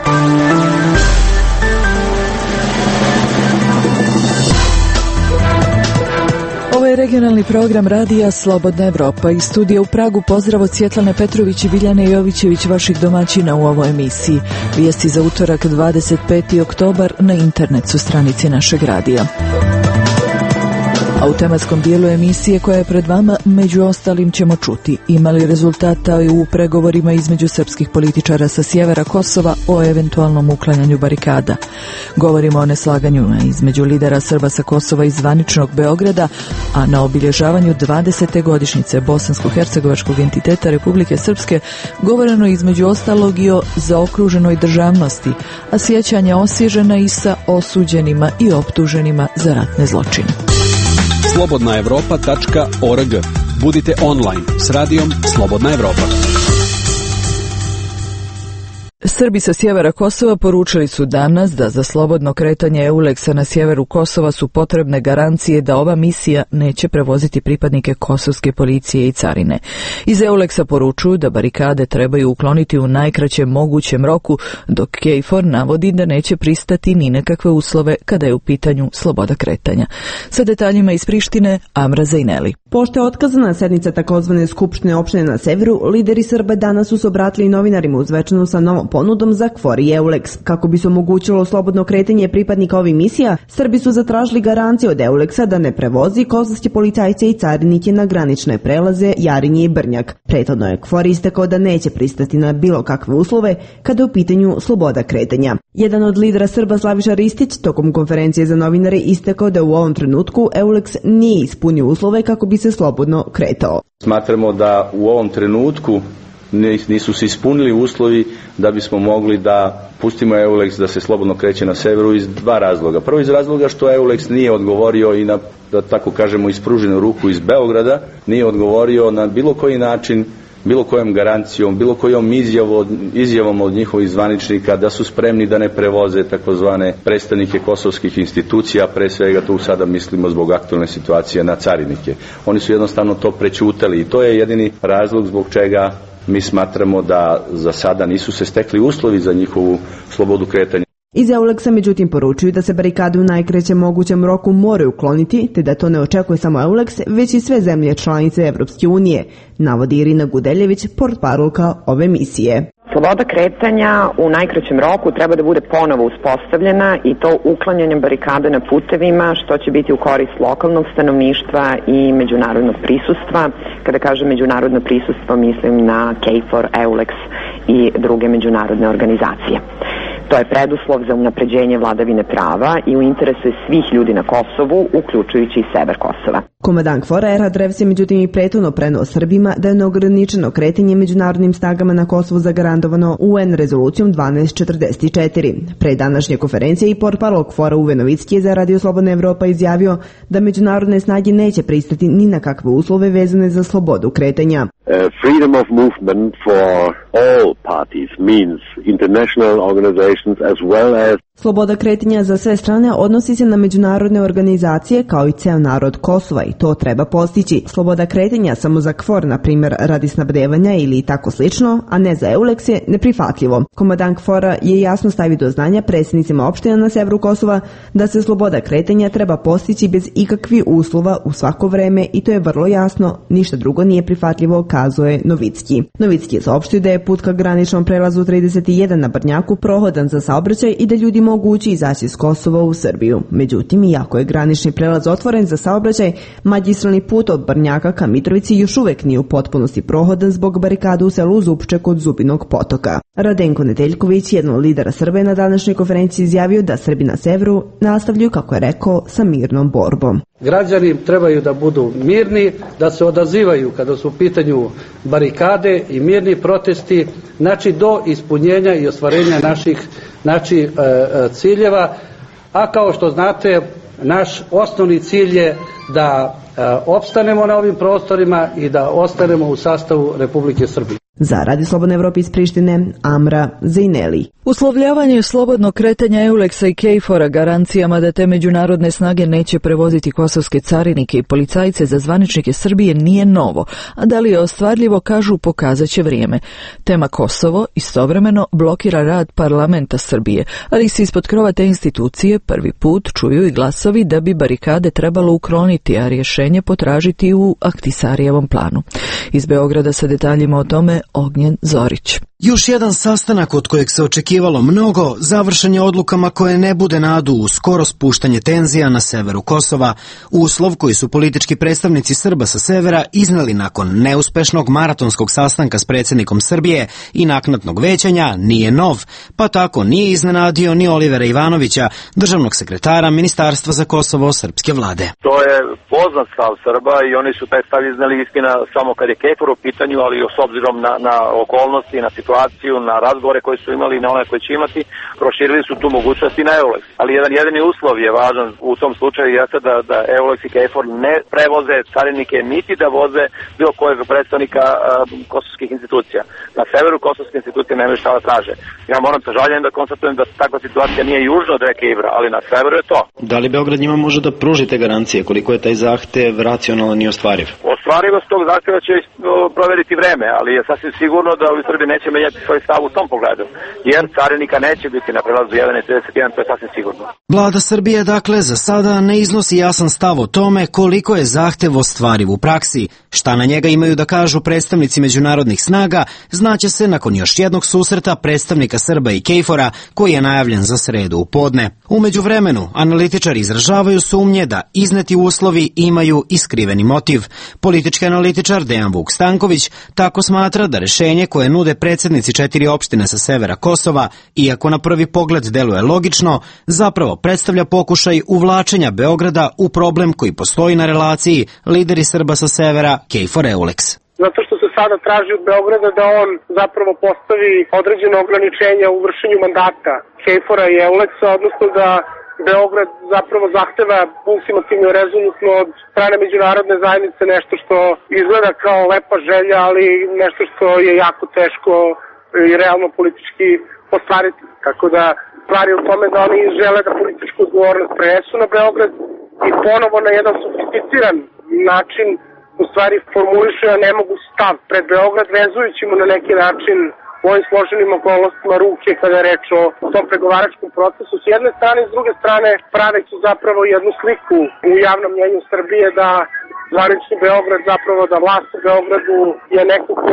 Ovo je regionalni program radija Slobodna Evropa. Iz studija u Pragu pozdrav od Svjetlane Petrović i Biljane Jovićević, vaših domaćina u ovoj emisiji. Vijesti za utorak 25. oktobar na internetskoj stranici našeg radija. A u tematskom dijelu emisije koja je pred vama, među ostalim ćemo čuti ima li rezultata u pregovorima između srpskih političara sa sjevera Kosova o eventualnom uklanjanju barikada. Govorimo o neslaganjima između lidera Srba sa Kosova i zvaničnog Beograda, a na obilježavanju 20. godišnjice bosansko-hercegovačkog entiteta Republike Srpske govoreno između ostalog i o zaokruženoj državnosti, a sjećanja osvježena i sa osuđenima i optuženima za ratne zločine. Slobodnaevropa.org. Budite online s radijom Slobodna Evropa. Srbi sa sjevera Kosova poručili su danas da za slobodno kretanje EULEX-a na sjeveru Kosova su potrebne garancije da ova misija neće prevoziti pripadnike kosovske policije i carine. Iz EULEX-a poručuju da barikade trebaju ukloniti u najkraćem mogućem roku, dok KFOR navodi da neće pristati ni nekakve uslove kada je u pitanju sloboda kretanja. Sa detaljima iz Prištine, Amra Zajneli. Pošto je otkazana sednica takozvane Skupštine opštine na severu, lideri Srba danas su se obratili novinarima u Zvečanu sa novom ponudom za KFOR i EULEX. Kako bi se omogućilo slobodno kretanje pripadnika ovih misija, Srbi su zatražili garancije od EULEX-a da ne prevozi kosovske policajce i carinike na granične prelaze Jarinje i Brnjak. Prethodno je KFOR istakao da neće pristati na bilo kakve uslove kada je u pitanju sloboda kretanja. Jedan od lidera Srba, Slaviša Ristić, tokom konferencije za novinare istakao da u ovom trenutku EULEX nije ispunio uslove kako bi se slobodno kretao. Smatramo da u ovom trenutku nisu se ispunili uslovi da bismo mogli da pustimo EULEX da se slobodno kreće na severu iz dva razloga. Prvo iz razloga što EULEX nije odgovorio i na, da tako kažemo, ispruženu ruku iz Beograda, nije odgovorio na bilo koji način, bilo kojom garancijom, bilo kojom izjavom od njihovih zvaničnika da su spremni da ne prevoze takozvane predstavnike kosovskih institucija, pre svega tu sada mislimo zbog aktualne situacije na carinike. Oni su jednostavno to prećutali i to je jedini razlog zbog čega mi smatramo da za sada nisu se stekli uslovi za njihovu slobodu kretanja. Iz EULEX-a međutim poručuju da se barikade u najkraćem mogućem roku moraju ukloniti, te da to ne očekuje samo EULEX, već i sve zemlje članice Evropske unije, navodi Irina Gudeljević, portparolka ove misije. Sloboda kretanja u najkraćem roku treba da bude ponovo uspostavljena i to uklanjanjem barikade na putevima, što će biti u korist lokalnog stanovništva i međunarodnog prisustva. Kada kažem međunarodno prisustvo, mislim na KFOR, EULEX i druge međunarodne organizacije. To je preduslov za unapređenje vladavine prava i u interesu svih ljudi na Kosovu, uključujući i sever Kosova. Komandant KFOR-a Erhard Revs je međutim i prethodno preneo Srbima da je neograničeno kretanje međunarodnim snagama na Kosovu zagarantovano UN rezolucijom 1244. Pre današnje konferencije i portparol KFOR-a Uwe Novicki je za Radio Slobodna Evropa izjavio da međunarodne snage neće pristati ni na kakve uslove vezane za slobodu kretanja. Freedom of movement for all parties means international organizations as well as Sloboda kretanja za sve strane odnosi se na međunarodne organizacije kao i ceo narod Kosova i to treba postići. Sloboda kretanja samo za KFOR, na primjer radi snabdevanja ili tako slično, a ne za EULEX je neprihvatljivo. Komandant KFOR-a je jasno stavio do znanja predsjednicima opština na severu Kosova da se sloboda kretanja treba postići bez ikakvih uslova u svako vreme i to je vrlo jasno, ništa drugo nije prihvatljivo, kazuje Novicki. Novicki je saopštio da je put ka graničnom prelazu 31 na Brnjaku prohodan za saobraćaj i da ljudi mogu ući i izaći iz Kosova u Srbiju. Međutim, iako je granični prelaz otvoren za saobraćaj, magistralni put od Brnjaka ka Mitrovici još uvek nije u potpunosti prohodan zbog barikada u selu Zupče kod Zubinog potoka. Radenko Nedeljković, jedan od lidera Srbe, na današnjoj konferenciji izjavio da Srbi na severu nastavljaju, kako je rekao, sa mirnom borbom. Građani trebaju da budu mirni, da se odazivaju kada su u pitanju barikade i mirni protesti, znači do ispunjenja i ostvarenja naših ciljeva, a kao što znate, naš osnovni cilj je da opstanemo na ovim prostorima i da ostanemo u sastavu Republike Srbije. Za Radio Slobodne Evrope iz Prištine, Amra Zejneli. Uslovljavanje slobodnog kretanja EULEX-a i KFOR-a garancijama da te međunarodne snage neće prevoziti kosovske carinike i policajce za zvaničnike Srbije nije novo, a da li je ostvarljivo, kažu, pokazat će vrijeme. Tema Kosovo istovremeno blokira rad parlamenta Srbije, ali se ispod krova te institucije prvi put čuju i glasovi da bi barikade trebalo ukloniti, a rješenje potražiti u Ahtisarijevom planu. Iz Beograda sa detaljima o tome Ognjen Zorić. Još jedan sastanak od kojeg se očekivalo mnogo, završen je odlukama koje ne bude nadu u skoro spuštanje tenzija na severu Kosova, uslov koji su politički predstavnici Srba sa severa iznali nakon neuspešnog maratonskog sastanka s predsjednikom Srbije i naknadnog većanja nije nov, pa tako nije iznenadio ni Olivera Ivanovića, državnog sekretara Ministarstva za Kosovo srpske vlade. To je poznat stav Srba i oni su taj stav iznali, istina, samo kad je KFOR u pitanju, ali s obzirom na okolnosti, na situaciju, na razgovore koje su imali i na one koje će imati, proširili su tu mogućnost i na EULEX. Ali jedan jedini uslov je važan u tom slučaju jeste da EULEX i KFOR ne prevoze carinike niti da voze bilo kojeg predstavnika kosovskih institucija. Na severu kosovske institucije nemaju šta da traže. Ja moram sa žaljenjem da konstatujem da takva situacija nije južno od reke Ibra, ali na severu je to. Da li Beograd njima može da pruži te garancije? Koliko je taj zahtev racionalan i ostvariv? Ostvarivost tog zahteva će proveriti vreme, ali je sasvim sigurno da u Srbiji neće menjati svoj stav u tom pogledu, jer carinika neće biti na prelazu 1.31, to je sasvim sigurno. Vlada Srbije, dakle, za sada ne iznosi jasan stav o tome koliko je zahtev ostvariv u praksi. Šta na njega imaju da kažu predstavnici međunarodnih snaga, znaće se nakon još jednog susreta predstavnika Srba i KFOR-a, koji je najavljen za sredu u podne. U međuvremenu, analitičari izražavaju sumnje da izneti uslovi imaju iskriveni motiv. Politički analitičar Dejan Vuk Stanković tako smatra da rešenje koje nude predsjednici 4 opštine sa severa Kosova, iako na prvi pogled deluje logično, zapravo predstavlja pokušaj uvlačenja Beograda u problem koji postoji na relaciji lideri Srba sa severa KFOR-EULEX. Zato što se sada traži od Beograda da on zapravo postavi određene ograničenja u vršenju mandata KFOR-a i EULEX-a, odnosno da Beograd zapravo zahteva ultimativno i rezolutno od strane međunarodne zajednice nešto što izgleda kao lepa želja, ali nešto što je jako teško i realno politički ostvariti. Tako da stvar je u tome da oni žele da političku odgovornost prenesu na Beograd i ponovo na jedan sofisticiran način u stvari formulišu, a ne mogu stav pred Beograd, vezujući mu na neki način u ovim složenim okolnostima ruke kada je reč o tom pregovaračkom procesu s jedne strane, s druge strane praveći zapravo jednu sliku u javnom mnjenju Srbije da zvanični Beograd, zapravo da vlast u Beogradu je neko ko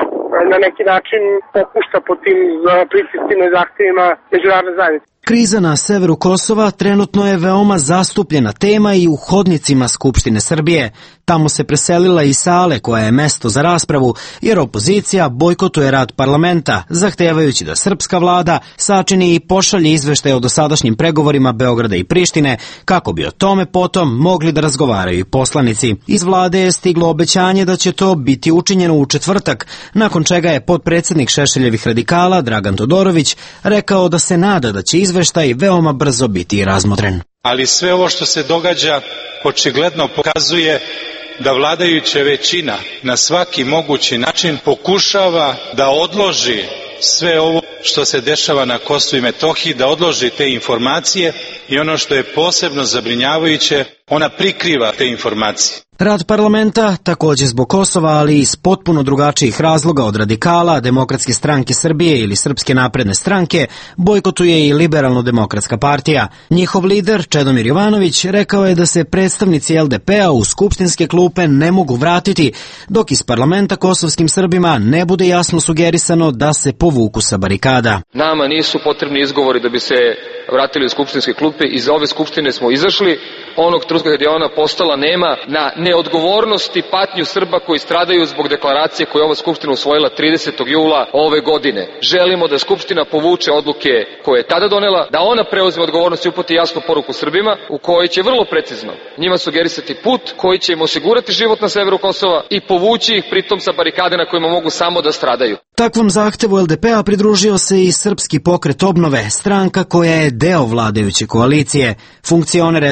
na neki način popušta po tim pritiscima i zahtjevima međunarodne zajednice. Kriza na severu Kosova trenutno je veoma zastupljena tema i u hodnicima Skupštine Srbije. Tamo se preselila i sale koja je mesto za raspravu, jer opozicija bojkotuje rad parlamenta, zahtevajući da srpska vlada sačini i pošalje izveštaje o dosadašnjim pregovorima Beograda i Prištine, kako bi o tome potom mogli da razgovaraju i poslanici. Iz vlade je stiglo obećanje da će to biti učinjeno u četvrtak, nakon čega je potpredsjednik Šešeljevih radikala Dragan Todorović rekao da se nada da će izveštaj veoma brzo biti razmotren. Ali sve ovo što se događa očigledno pokazuje da vladajuća većina na svaki mogući način pokušava da odloži sve ovo što se dešava na Kosovu i Metohiji, da odloži te informacije i ono što je posebno zabrinjavajuće, ona prikriva te informacije. Rad parlamenta, također zbog Kosova, ali iz potpuno drugačijih razloga od radikala, Demokratske stranke Srbije ili Srpske napredne stranke, bojkotuje i Liberalno-demokratska partija. Njihov lider, Čedomir Jovanović, rekao je da se predstavnici LDP-a u skupštinske klupe ne mogu vratiti, dok iz parlamenta kosovskim Srbima ne bude jasno sugerisano da se povuku sa barikada. Nama nisu potrebni izgovori da bi se vratili u skupštinske klupe. Iz ove skupštine smo izašli onog trenutka kad je ona postala nema na neodgovornost i patnju Srba koji stradaju zbog deklaracije koju je ova skupština usvojila 30. jula ove godine. Želimo da skupština povuče odluke koje je tada donela, da ona preuzme odgovornost i uputi jasnu poruku Srbima u kojoj će vrlo precizno njima sugerisati put koji će im osigurati život na severu Kosova i povući ih pritom sa barikade na kojima mogu samo da stradaju. Takvom zahtevu LDP-a pridružio se i Srpski pokret obnove, stranka koja je deo vladajuće koalicije. Funkcioner SPO-a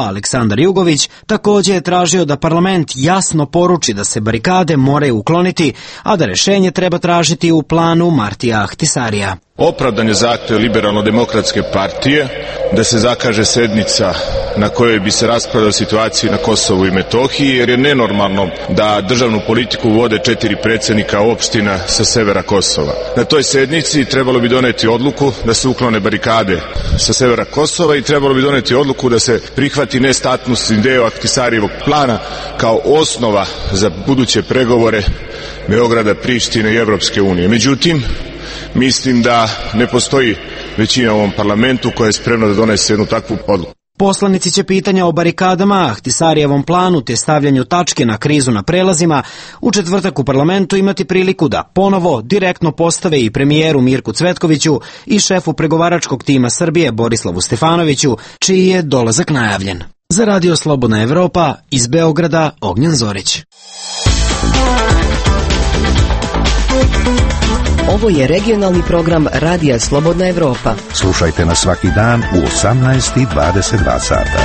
Aleksandar Jugović, također je tražio da parlament jasno poruči da se barikade moraju ukloniti, a da rješenje treba tražiti u planu Martija Ahtisarija. Opravdan je zahtjev Liberalno-demokratske partije da se zakaže sednica na kojoj bi se raspravljala o situaciji na Kosovu i Metohiji, jer je nenormalno da državnu politiku vode 4 predsjednika opština sa severa Kosova. Na toj sednici trebalo bi doneti odluku da se uklone barikade sa severa Kosova i trebalo bi doneti odluku da se prihvati nestatusni deo Ahtisarijevog plana kao osnova za buduće pregovore Beograda, Prištine i Evropske unije. Međutim, mislim da ne postoji većina u ovom parlamentu koja je spremna da donese jednu takvu odluku. Poslanici će pitanja o barikadama, Ahtisarijevom planu te stavljanju tačke na krizu na prelazima u četvrtak u parlamentu imati priliku da ponovo direktno postave i premijeru Mirku Cvetkoviću i šefu pregovaračkog tima Srbije Borislavu Stefanoviću, čiji je dolazak najavljen. Za Radio Slobodna Evropa iz Beograda Ognjen Zorić. Ovo je regionalni program Radija Slobodna Evropa. Slušajte nas svaki dan u 18:22 sata.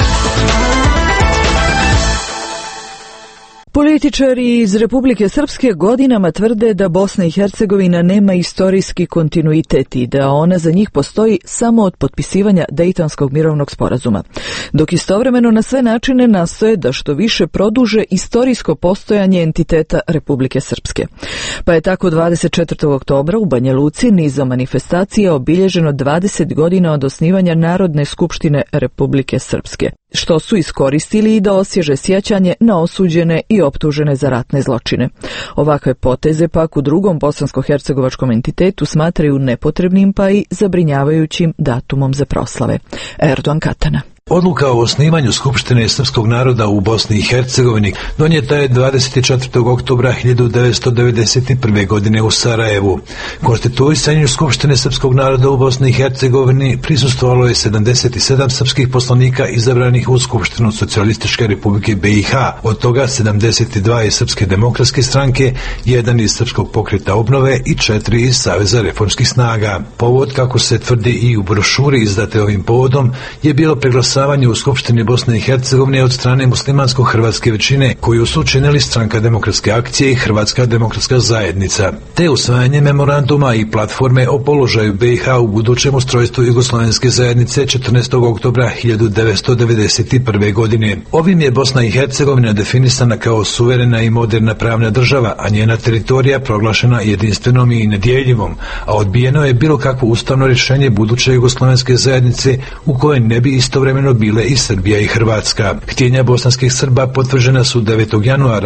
Političari iz Republike Srpske godinama tvrde da Bosna i Hercegovina nema istorijski kontinuitet i da ona za njih postoji samo od potpisivanja Dejtonskog mirovnog sporazuma, dok istovremeno na sve načine nastoje da što više produže istorijsko postojanje entiteta Republike Srpske. Pa je tako 24. oktobra u Banja Luci nizom manifestacija obilježeno 20 godina od osnivanja Narodne skupštine Republike Srpske, što su iskoristili i da osvježe sjećanje na osuđene i optužene za ratne zločine. Ovakve poteze pak u drugom bosansko-hercegovačkom entitetu smatraju nepotrebnim pa i zabrinjavajućim datumom za proslave. Erdogan Katana. Odluka o osnivanju Skupštine srpskog naroda u Bosni i Hercegovini donijeta je 24. oktobra 1991. godine u Sarajevu. Konstituisanju Skupštine srpskog naroda u Bosni i Hercegovini prisustvovalo je 77 srpskih poslanika izabranih u Skupštinu Socijalističke Republike BiH, od toga 72 iz Srpske demokratske stranke, 1 iz Srpskog pokreta obnove i 4 iz Saveza reformskih snaga. Povod, kako se tvrdi i u brošuri izdate ovim povodom, je bilo preglasavanje u Skupštini Bosne i Hercegovine od strane muslimansko-hrvatske većine, koju su činili Stranka demokratske akcije i Hrvatska demokratska zajednica, te usvajanje memoranduma i platforme o položaju BiH u budućem ustrojstvu Jugoslovenske zajednice 14. oktobra 1991. godine. Ovim je Bosna i Hercegovina definisana kao suverena i moderna pravna država, a njena teritorija proglašena jedinstvenom i nedjeljivom, a odbijeno je bilo kakvo ustavno rješenje buduće Jugoslovenske zajednice u kojoj ne bi istovremeno bile i Srbija i Hrvatska. Htjenja bosanskih Srba potvrđena su 9. januara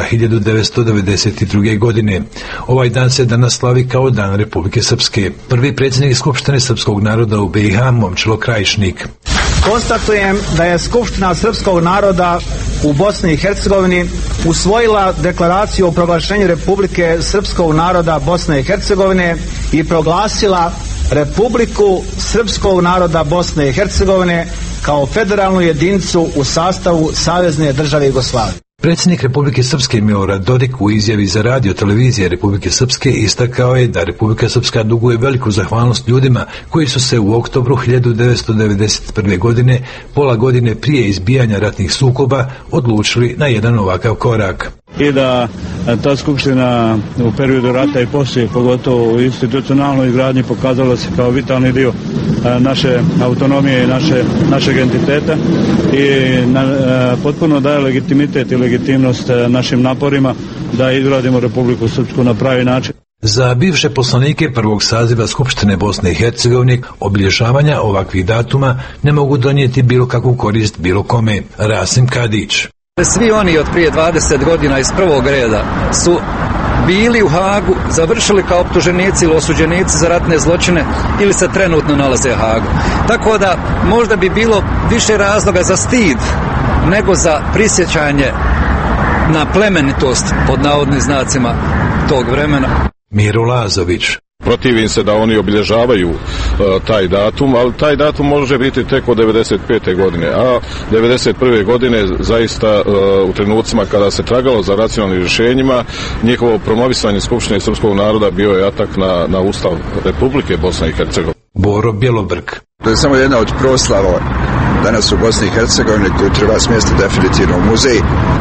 1992. godine. Ovaj dan se danas slavi kao Dan Republike Srpske. Prvi predsjednik Skupštine srpskog naroda u BiH Momčilo Krajišnik. Konstatujem da je Skupština srpskog naroda u Bosni i Hercegovini usvojila deklaraciju o proglašenju Republike srpskog naroda Bosne i Hercegovine i proglasila Republiku srpskog naroda Bosne i Hercegovine kao federalnu jedinicu u sastavu Savezne države Jugoslavije. Predsjednik Republike Srpske Milorad Dodik u izjavi za radio televizije Republike Srpske istakao je da Republika Srpska duguje veliku zahvalnost ljudima koji su se u oktobru 1991. godine, pola godine prije izbijanja ratnih sukoba, odlučili na jedan ovakav korak. I da ta skupština u periodu rata i poslije, pogotovo u institucionalnoj izgradnji, pokazala se kao vitalni dio naše autonomije i našeg entiteta i potpuno daje legitimitet i legitimnost našim naporima da izgradimo Republiku Srpsku na pravi način. Za bivše poslanike prvog saziva Skupštine Bosne i Hercegovine obilježavanja ovakvih datuma ne mogu donijeti bilo kakvu korist bilo kome. Rasim Kadić. Svi oni od prije 20 godina iz prvog reda su bili u Hagu, završili kao optuženici ili osuđenici za ratne zločine ili se trenutno nalaze u Hagu. Tako da možda bi bilo više razloga za stid nego za prisjećanje na plemenitost, pod navodnim znacima, tog vremena. Miro Lazović. Protivim se da oni obilježavaju taj datum, ali taj datum može biti tek od 95. godine, a 91. godine zaista u trenucima kada se tragalo za racionalnim rješenjima, njihovo promovisanje Skupštine srpskog naroda bio je atak na Ustav Republike Bosne i Hercegovine. Boro Bjelobrk. To je samo jedna od proslava danas u Bosni i Hercegovini koju treba smjestiti definitivno u muzej.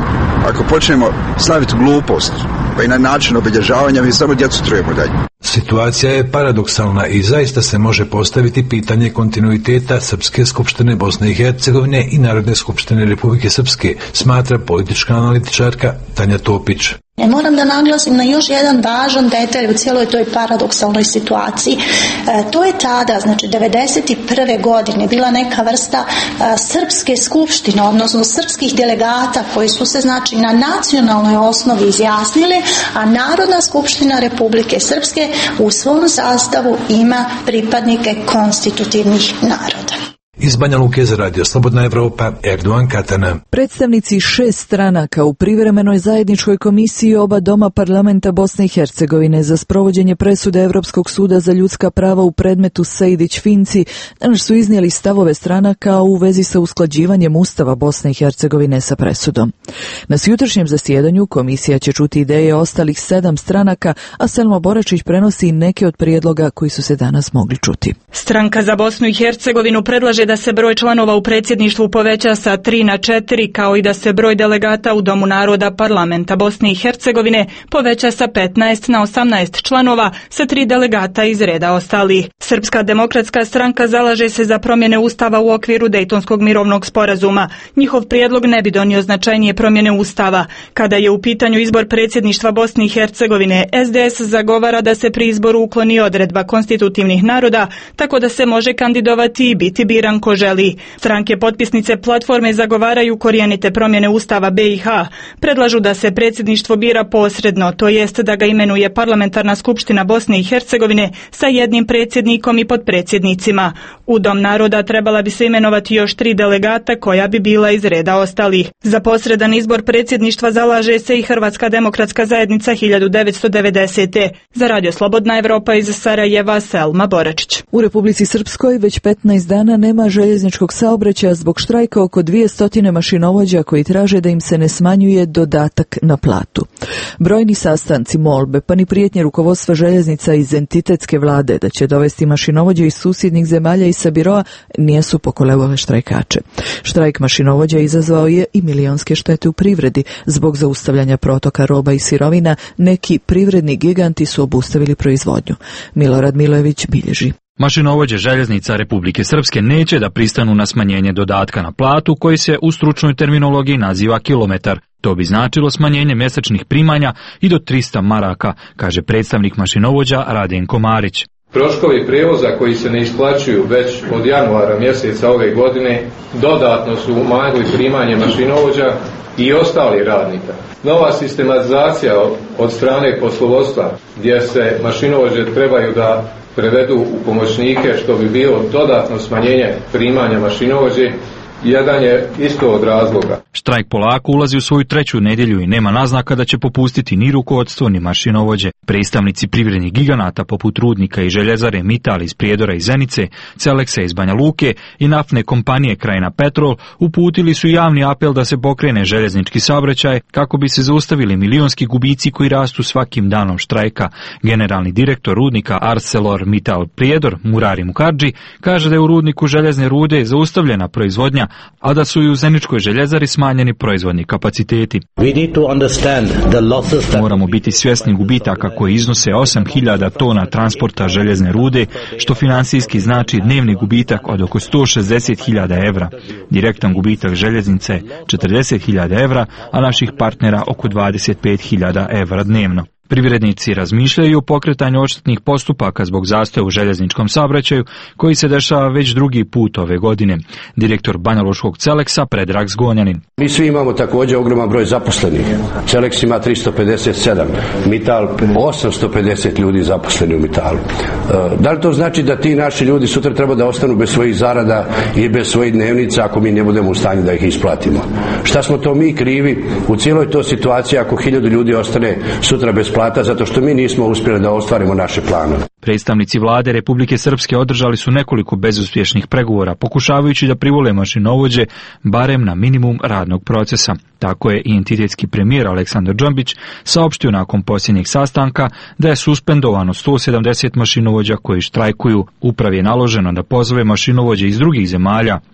Ako počnemo slaviti glupost, pa i na način obilježavanja, mi samo djecu trujemo dalje. Situacija je paradoksalna i zaista se može postaviti pitanje kontinuiteta Srpske skupštine Bosne i Hercegovine i Narodne skupštine Republike Srpske, smatra politička analitičarka Tanja Topić. Moram da naglasim na još jedan važan detalj u cijeloj toj paradoksalnoj situaciji. To je tada, znači 1991. godine, bila neka vrsta srpske skupštine, odnosno srpskih delegata koji su se znači na nacionalnoj osnovi izjasnili, a Narodna skupština Republike Srpske u svom sastavu ima pripadnike konstitutivnih naroda. Iz Banja Luke za Radio Slobodna Evropa, Erdogan Katana. Predstavnici 6 stranaka u privremenoj zajedničkoj komisiji oba doma parlamenta Bosne i Hercegovine za sprovođenje presude Europskog suda za ljudska prava u predmetu Sejdić-Finci danas su iznijeli stavove stranaka u vezi sa usklađivanjem Ustava Bosne i Hercegovine sa presudom. Na jutrošnjem zasjedanju komisija će čuti ideje ostalih 7 stranaka, a Selma Boračić prenosi neke od prijedloga koji su se danas mogli čuti. Stranka za Bosnu i Hercegovinu predlaže da se broj članova u predsjedništvu poveća sa 3 na 4, kao i da se broj delegata u Domu naroda parlamenta Bosne i Hercegovine poveća sa 15 na 18 članova sa 3 delegata iz reda ostalih. Srpska demokratska stranka zalaže se za promjene Ustava u okviru Dejtonskog mirovnog sporazuma. Njihov prijedlog ne bi donio značajnije promjene Ustava. Kada je u pitanju izbor predsjedništva Bosne i Hercegovine, SDS zagovara da se pri izboru ukloni odredba konstitutivnih naroda, tako da se može kandidovati i biti biran ko želi. Stranke potpisnice platforme zagovaraju korijenite promjene Ustava BiH. Predlažu da se predsjedništvo bira posredno, to jest da ga imenuje Parlamentarna skupština Bosne i Hercegovine sa jednim predsjednikom i potpredsjednicima. U Dom naroda trebala bi se imenovati još 3 delegata koja bi bila iz reda ostalih. Za posredan izbor predsjedništva zalaže se i Hrvatska demokratska zajednica 1990. Za Radio Slobodna Evropa iz Sarajeva, Selma Boračić. U Republici Srpskoj već 15 dana nema željezničkog saobraćaja zbog štrajka oko 200 mašinovođa koji traže da im se ne smanjuje dodatak na platu. Brojni sastanci, molbe, pa ni prijetnje rukovodstva željeznica iz entitetske vlade da će dovesti mašinovođe iz susjednih zemalja i sa biroa nisu pokolebale štrajkače. Štrajk mašinovođa izazvao je i milionske štete u privredi. Zbog zaustavljanja protoka roba i sirovina, neki privredni giganti su obustavili proizvodnju. Milorad Milojević bilježi. Mašinovođe željeznica Republike Srpske neće da pristanu na smanjenje dodatka na platu koji se u stručnoj terminologiji naziva kilometar. To bi značilo smanjenje mjesečnih primanja i do 300 maraka, kaže predstavnik mašinovođa Radenko Marić. Troškovi prijevoza koji se ne isplaćuju već od januara mjeseca ove godine dodatno su umanjili primanje mašinovođa i ostalih radnika. Nova sistematizacija od strane poslovodstva gdje se mašinovođe trebaju da prevedu u pomoćnike, što bi bilo dodatno smanjenje primanja mašinovođe, jedan je isto od razloga. Štrajk polako ulazi u svoju 3. nedjelju i nema naznaka da će popustiti ni rukovodstvo ni mašinovođe. Predstavnici privrednih giganata poput Rudnika i Željezare Mital iz Prijedora i Zenice, Celeksa iz Banja Luke i naftne kompanije Krajina Petrol uputili su javni apel da se pokrene željeznički saobraćaj kako bi se zaustavili milionski gubici koji rastu svakim danom štrajka. Generalni direktor Rudnika Arcelor Mital Prijedor Murari Mukardži kaže da je u Rudniku željezne rude zaustavljena proizvodnja, a da su i u Zeničkoj željezari smanjeni proizvodni kapaciteti. Moramo biti svjesni gubitaka koji iznose 8.000 tona transporta željezne rude, što financijski znači dnevni gubitak od oko 160.000 evra. Direktan gubitak željeznice 40.000 evra, a naših partnera oko 25.000 evra dnevno. Privrednici razmišljaju o pokretanju odštetnih postupaka zbog zastoja u željezničkom saobraćaju koji se dešava već drugi put ove godine. Direktor banjalučkog Celeksa Predrag Zgonjanin. Mi svi imamo također ogroman broj zaposlenih. Celeks ima 357, Mital 850 ljudi zaposleni u Mitalu. Da li to znači da ti naši ljudi sutra treba da ostanu bez svojih zarada i bez svojih dnevnica ako mi ne budemo u stanju da ih isplatimo? Šta smo to mi krivi u cijeloj toj situaciji ako 1000 ljudi ostane sutra bez plata zato što mi nismo uspjeli da ostvarimo naše planove? Predstavnici vlade Republike Srpske održali su nekoliko bezuspješnih pregovora, pokušavajući da privole mašinovođe barem na minimum radnog procesa. Tako je i entitetski premijer Aleksandar Džambić saopštio nakon posljednjeg sastanka da je suspendovano 170 mašinovođa koji štrajkuju. Upravi je naloženo da pozove mašinovođe iz drugih zemalja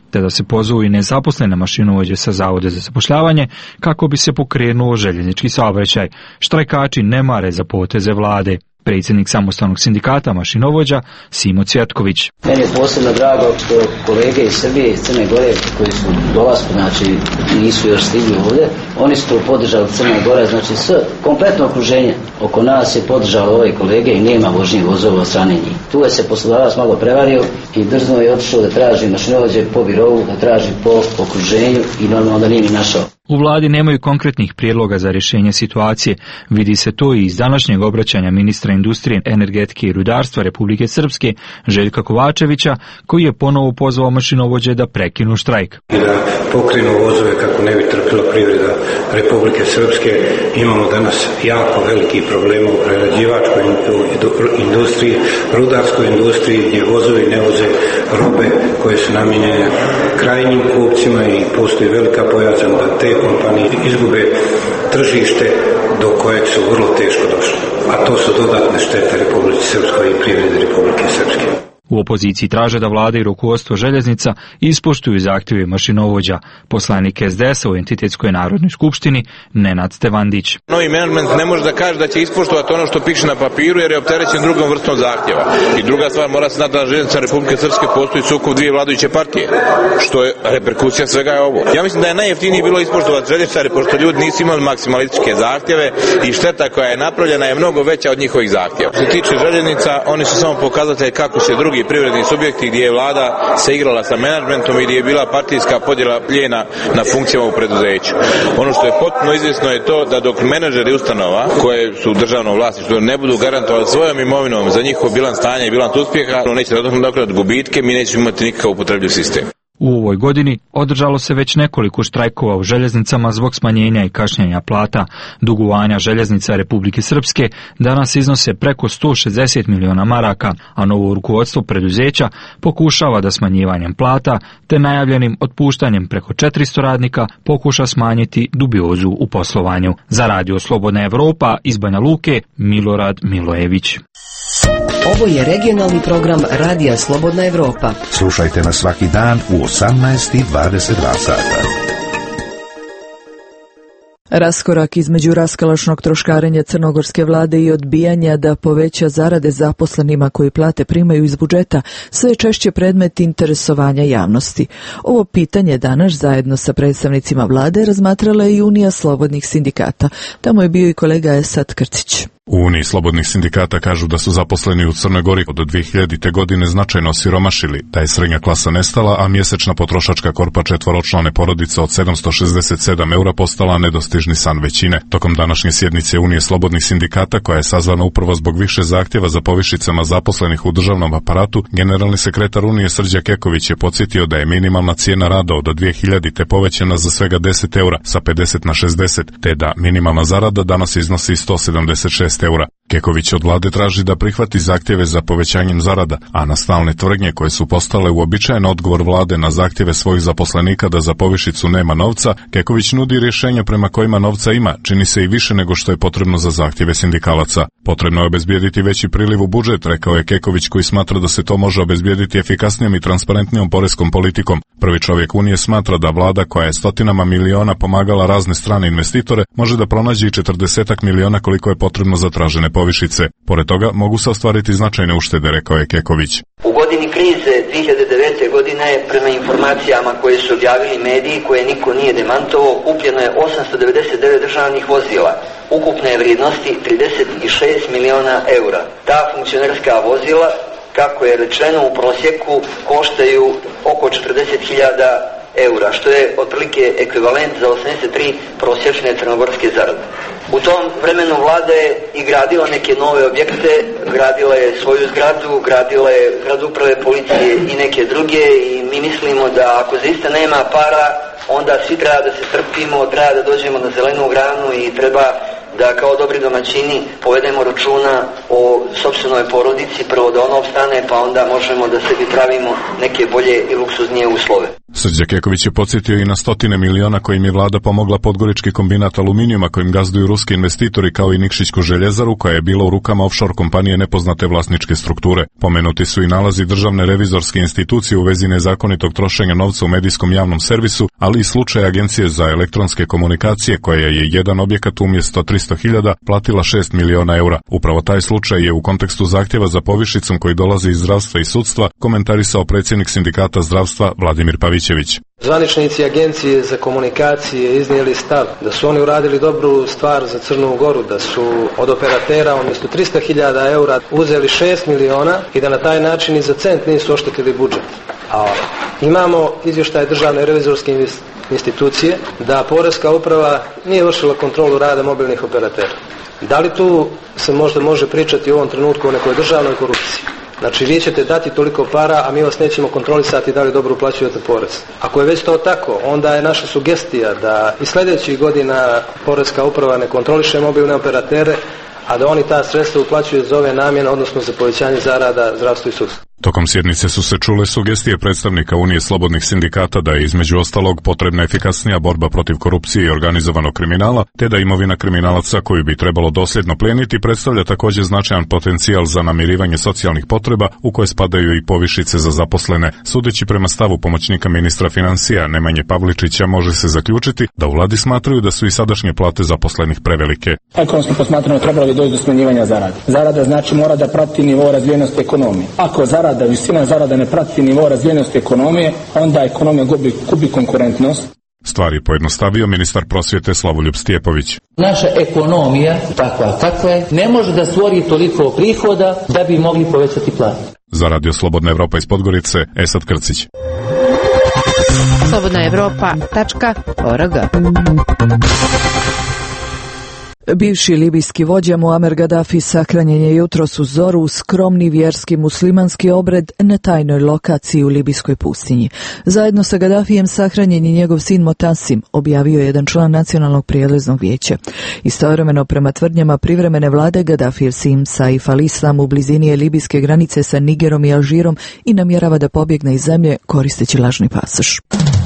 te da se pozovu i nezaposlene mašinovođe sa Zavoda za zapošljavanje kako bi se pokrenuo željeznički saobraćaj. Štrajkači ne mare za poteze vlade. Predsjednik samostalnog sindikata mašinovođa Simo Cvjetković. Meni je posebno drago što kolege iz Srbije i iz Crne Gore koji su dolasku, znači nisu još stigli ovdje, oni su to podržali Crne Gore, znači s kompletno okruženje oko nas je podržalo ove kolege i nema vožnje vozova od strane njih. Tu je se poslodavac malo prevario i drzno je otišao da traži mašinovođe po birovu, da traži po okruženju i normalno da nije ni našao. U vladi nemaju konkretnih prijedloga za rješenje situacije. Vidi se to i iz današnjeg obraćanja ministra industrije, energetike i rudarstva Republike Srpske Željka Kovačevića, koji je ponovo pozvao mašinovođe da prekinu štrajk. I da pokrenu vozove kako ne bi trpila privreda Republike Srpske. Imamo danas jako veliki problem u prerađivačkoj industriji, rudarskoj industriji gdje vozovi ne voze robe koje su namijenjene krajnjim kupcima i postoji velika bojazan da te kompanije izgube tržište do kojeg su vrlo teško došli. A to su dodatne štete Republike Srpskoj i privrede Republike Srpske. U opoziciji traže da vlada i rukovodstvo željeznica ispoštuju zahtjeve mašinovođa. Poslanik SDS-a u Entitetskoj narodnoj skupštini Nenad Stevandić. Novi menadžment ne može da kaže da će ispoštovati ono što piše na papiru jer je opterećen drugom vrstom zahtjeva. I druga stvar, mora se znati da na željeznica Republike Srpske postoji sukob dvije vladajuće partije, što je reperkusija svega je ovo. Ja mislim da je najjeftinije bilo ispoštovati željezničare pošto ljudi nisu imali maksimalističke zahtjeve i šteta koja je napravljena je mnogo veća od njihovih zahtjeva. Što se tiče željeznica, oni su samo pokazatelj kako se drugi privredni subjekti gdje je vlada se igrala sa menadžmentom i gdje je bila partijska podjela plijena na funkcijama u preduzeću. Ono što je potpuno izvjesno je to da dok menadžeri ustanova koje su državno vlasništvo ne budu garantovali svojom imovinom za njihov bilans stanja i bilans uspjeha, neće nadoknaditi gubitke, mi nećemo imati nikakav upotrebljiv sistem. U ovoj godini održalo se već nekoliko štrajkova u željeznicama zbog smanjenja i kašnjenja plata. Dugovanja željeznica Republike Srpske danas iznose preko 160 miliona maraka, a novo rukovodstvo preduzeća pokušava da smanjivanjem plata te najavljenim otpuštanjem preko 400 radnika pokuša smanjiti dubiozu u poslovanju. Za Radio Slobodna Evropa iz Banja Luke, Milorad Milojević. Ovo je regionalni program Radija Slobodna Evropa. Slušajte nas svaki dan u 18:22 sata. Raskorak između raskalašnog troškarenja crnogorske vlade i odbijanja da poveća zarade zaposlenima koji plate primaju iz budžeta sve je češće predmet interesovanja javnosti. Ovo pitanje danas zajedno sa predstavnicima vlade razmatrala je i Unija slobodnih sindikata. Tamo je bio i kolega Esad Krcić. U Uniji slobodnih sindikata kažu da su zaposleni u Crnoj Gori od 2000. godine značajno osiromašili, da je srednja klasa nestala, a mjesečna potrošačka korpa četvoročlane porodice od 767 eura postala nedostižni san većine. Tokom današnje sjednice Unije slobodnih sindikata, koja je sazvana upravo zbog više zahtjeva za povišicama zaposlenih u državnom aparatu, generalni sekretar Unije Srđa Keković je podsjetio da je minimalna cijena rada od 2000. povećana za svega 10 eura sa 50 na 60, te da minimalna zarada danas iznosi 176 eura. Keković od vlade traži da prihvati zahtjeve za povećanjem zarada, a na stalne tvrdnje koje su postale uobičajen odgovor vlade na zahtjeve svojih zaposlenika da za povišicu nema novca, Keković nudi rješenja prema kojima novca ima, čini se i više nego što je potrebno za zahtjeve sindikalaca. Potrebno je obezbijediti veći priliv u budžet, rekao je Keković, koji smatra da se to može obezbijediti efikasnijom i transparentnijom poreskom politikom. Prvi čovjek Unije smatra da vlada, koja je stotinama miliona pomagala razne strane investitore, može da pronađe i 40 miliona koliko je potrebno za tražene povišice. Pored toga mogu se ostvariti značajne uštede, rekao je Keković. U godini krize 2009. godine, prema informacijama koje su objavili mediji, koje niko nije demantovao, kupljeno je 899 državnih vozila, ukupne vrijednosti 36 miliona eura. Ta funkcionerska vozila, kako je rečeno, u prosjeku koštaju oko 40.000 eura, što je otprilike ekvivalent za 83 prosječne crnogorske zarade. U tom vremenu vlada je i gradila neke nove objekte, gradila je svoju zgradu, gradila je zgradu uprave policije i neke druge, i mi mislimo da ako zaista nema para, onda svi treba da se trpimo, treba da dođemo na zelenu granu i treba da kao dobri domaćini povedemo računa o sopstvenoj porodici, prvo da ona opstane, pa onda možemo da sebi pravimo neke bolje i luksuznije uslove. Srđan Keković je podsjetio i na stotine miliona kojim je vlada pomogla Podgorički kombinat aluminijuma kojim gazduju ruski investitori kao i Nikšićku željezaru koja je bila u rukama offshore kompanije nepoznate vlasničke strukture. Pomenuti su i nalazi državne revizorske institucije u vezi nezakonitog trošenja novca u medijskom javnom servisu, ali i slučaj Agencije za elektronske komunikacije koja je jedan objekat umjesto 300.000 platila 6 miliona eura. Upravo taj slučaj je u kontekstu zahtjeva za povišicom koji dolazi iz zdravstva i sudstva komentarisao predsjednik sindikata zdravstva Vladimir Pavićević. Zvaničnici Agencije za komunikacije iznijeli stav da su oni uradili dobru stvar za Crnu Goru, da su od operatera umjesto 300.000 eura uzeli 6 miliona i da na taj način i za cent nisu oštetili budžet. A imamo izvještaj državne revizorske institucije da Poreska uprava nije vršila kontrolu rada mobilnih operatera. Da li tu se možda može pričati u ovom trenutku o nekoj državnoj korupciji? Znači vi ćete dati toliko para, a mi vas nećemo kontrolisati da li dobro uplaćujete porez. Ako je već to tako, onda je naša sugestija da i sljedećih godina Poreska uprava ne kontroliše mobilne operatere, a da oni ta sredstva uplaćuju za ove namjene, odnosno za povećanje zarada zdravstvu i sudstvu. Tokom sjednice su se čule sugestije predstavnika Unije slobodnih sindikata da je između ostalog potrebna efikasnija borba protiv korupcije i organizovanog kriminala, te da imovina kriminalaca koju bi trebalo dosljedno plijeniti predstavlja također značajan potencijal za namirivanje socijalnih potreba u koje spadaju i povišice za zaposlene. Sudeći prema stavu pomoćnika ministra financija Nemanje Pavličića može se zaključiti da u vladi smatraju da su i sadašnje plate zaposlenih prevelike. Ekonomski posmatrano trebalo bi doći do smanjivanja zarada. Zarada znači mora da prati nivo razvijenosti ekonomije. Ako visina zarada ne prati nivo razvijenosti ekonomije, onda ekonomija gubi konkurentnost. Stvar je pojednostavio ministar prosvjete Slavoljub Stjepović. Naša ekonomija, takva kakva je, ne može da stvori toliko prihoda da bi mogli povećati plate. Za Radio Slobodna Evropa iz Podgorice, Esad Krcić. slobodnaevropa.org. Bivši libijski vođa Muamer Gaddafi sahranjen je jutros u zoru u skromni vjerski muslimanski obred na tajnoj lokaciji u libijskoj pustinji. Zajedno sa Gaddafijem sahranjen je njegov sin Motasim, objavio jedan član Nacionalnog prijelaznog vijeća. Istovremeno, prema tvrdnjama privremene vlade, Gaddafijev sin Saif al-Islam u blizini je libijske granice sa Nigerom i Alžirom i namjerava da pobjegne iz zemlje koristeći lažni pasoš.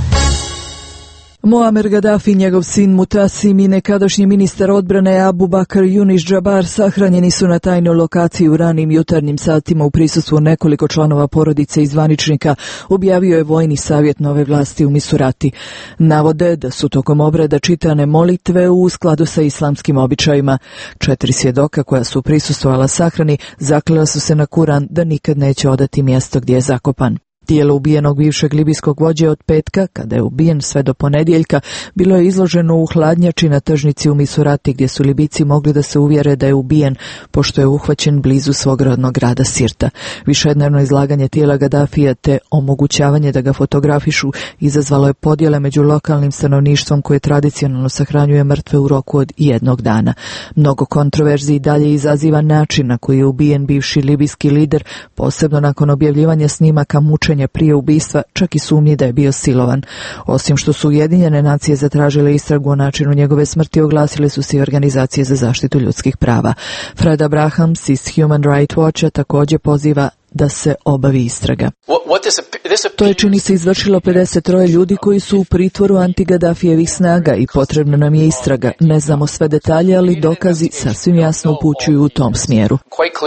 Muamer Gaddafi, njegov sin Mutasim i nekadašnji ministar odbrane Abu Bakr Yunis Džabar sahranjeni su na tajnoj lokaciji u ranim jutarnjim satima u prisustvu nekoliko članova porodice i zvaničnika, objavio je vojni savjet nove vlasti u Misurati. Navode da su tokom obreda čitane molitve u skladu sa islamskim običajima. 4 svjedoka koja su prisustvovala sahrani zaklela su se na Kuran da nikad neće odati mjesto gdje je zakopan. Tijelo ubijenog bivšeg libijskog vođe od petka, kada je ubijen sve do ponedjeljka, bilo je izloženo u hladnjači na tržnici u Misurati gdje su Libijci mogli da se uvjere da je ubijen, pošto je uhvaćen blizu svog rodnog grada Sirta. Višednevno izlaganje tijela Gaddafija te omogućavanje da ga fotografišu izazvalo je podjele među lokalnim stanovništvom koje tradicionalno sahranjuje mrtve u roku od 1 dana. Mnogo kontroverziji dalje izaziva način na koji je ubijen bivši libijski lider, posebno nakon objavljivanja snimaka mučenja prije ubistva, čak i sumnji da je bio silovan. Osim što su Ujedinjene nacije zatražile istragu o načinu njegove smrti, oglasile su se i organizacije za zaštitu ljudskih prava. Fred Abrahams iz Human Rights Watcha također poziva da se obavi istraga. To je, čini se, izvršilo 53 ljudi koji su u pritvoru anti-Gaddafijevih snaga i potrebna nam je istraga. Ne znamo sve detalje, ali dokazi sasvim jasno upućuju u tom smjeru.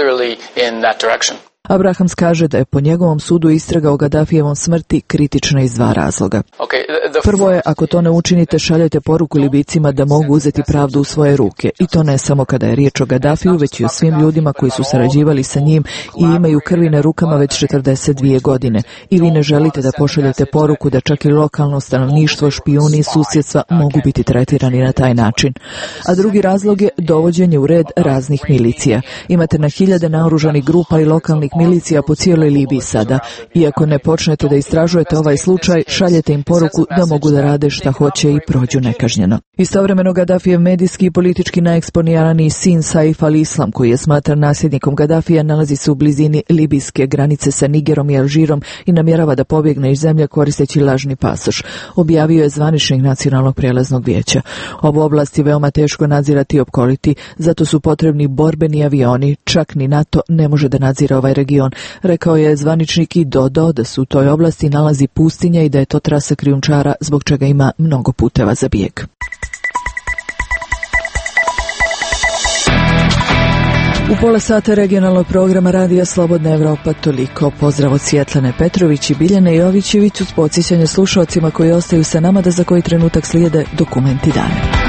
Abrahams kaže da je po njegovom sudu istraga o Gaddafijevom smrti kritična iz 2 razloga. Prvo je, ako to ne učinite, šaljete poruku Libijcima da mogu uzeti pravdu u svoje ruke. I to ne samo kada je riječ o Gaddafiju, već i o svim ljudima koji su sarađivali sa njim i imaju krvi na rukama već 42 godine. I vi ne želite da pošaljete poruku da čak i lokalno stanovništvo, špijuni i susjedstva mogu biti tretirani na taj način. A drugi razlog je dovođenje u red raznih milicija. Imate na hiljade naoružanih grupa i lokalnih milicija po cijeloj Libiji sada. Iako ne počnete da istražujete ovaj slučaj, šaljete im poruku da mogu da rade šta hoće i prođu nekažnjeno. Istovremeno Gaddafijev medijski i politički najeksponiraniji sin Saif al-Islam, koji je smatran nasljednikom Gaddafija, nalazi se u blizini libijske granice sa Nigerom i Alžirom i namjerava da pobjegne iz zemlje koristeći lažni pasoš, objavio je zvaničnik Nacionalnog prijelaznog vijeća. Ovu oblast je veoma teško nadzirati i opkoliti, zato su potrebni borbeni avioni, čak ni NATO ne može da nadzira ovaj region, rekao je zvaničnik i dodao da se u toj oblasti nalazi pustinja i da je to trasa krijumčara, zbog čega ima mnogo puteva za bijeg. U pola sata regionalnog programa Radija Slobodna Evropa toliko. Pozdrav od Svjetlane Petrović i Biljane Jovićević uz podsjećanje slušalcima koji ostaju sa nama da za koji trenutak slijede dokumenti dana.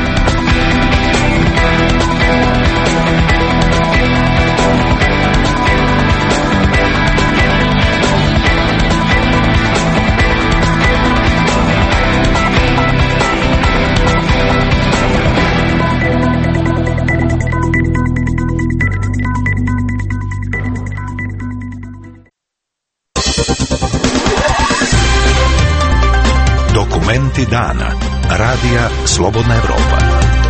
Dokumenti dana. Radija Slobodna Evropa.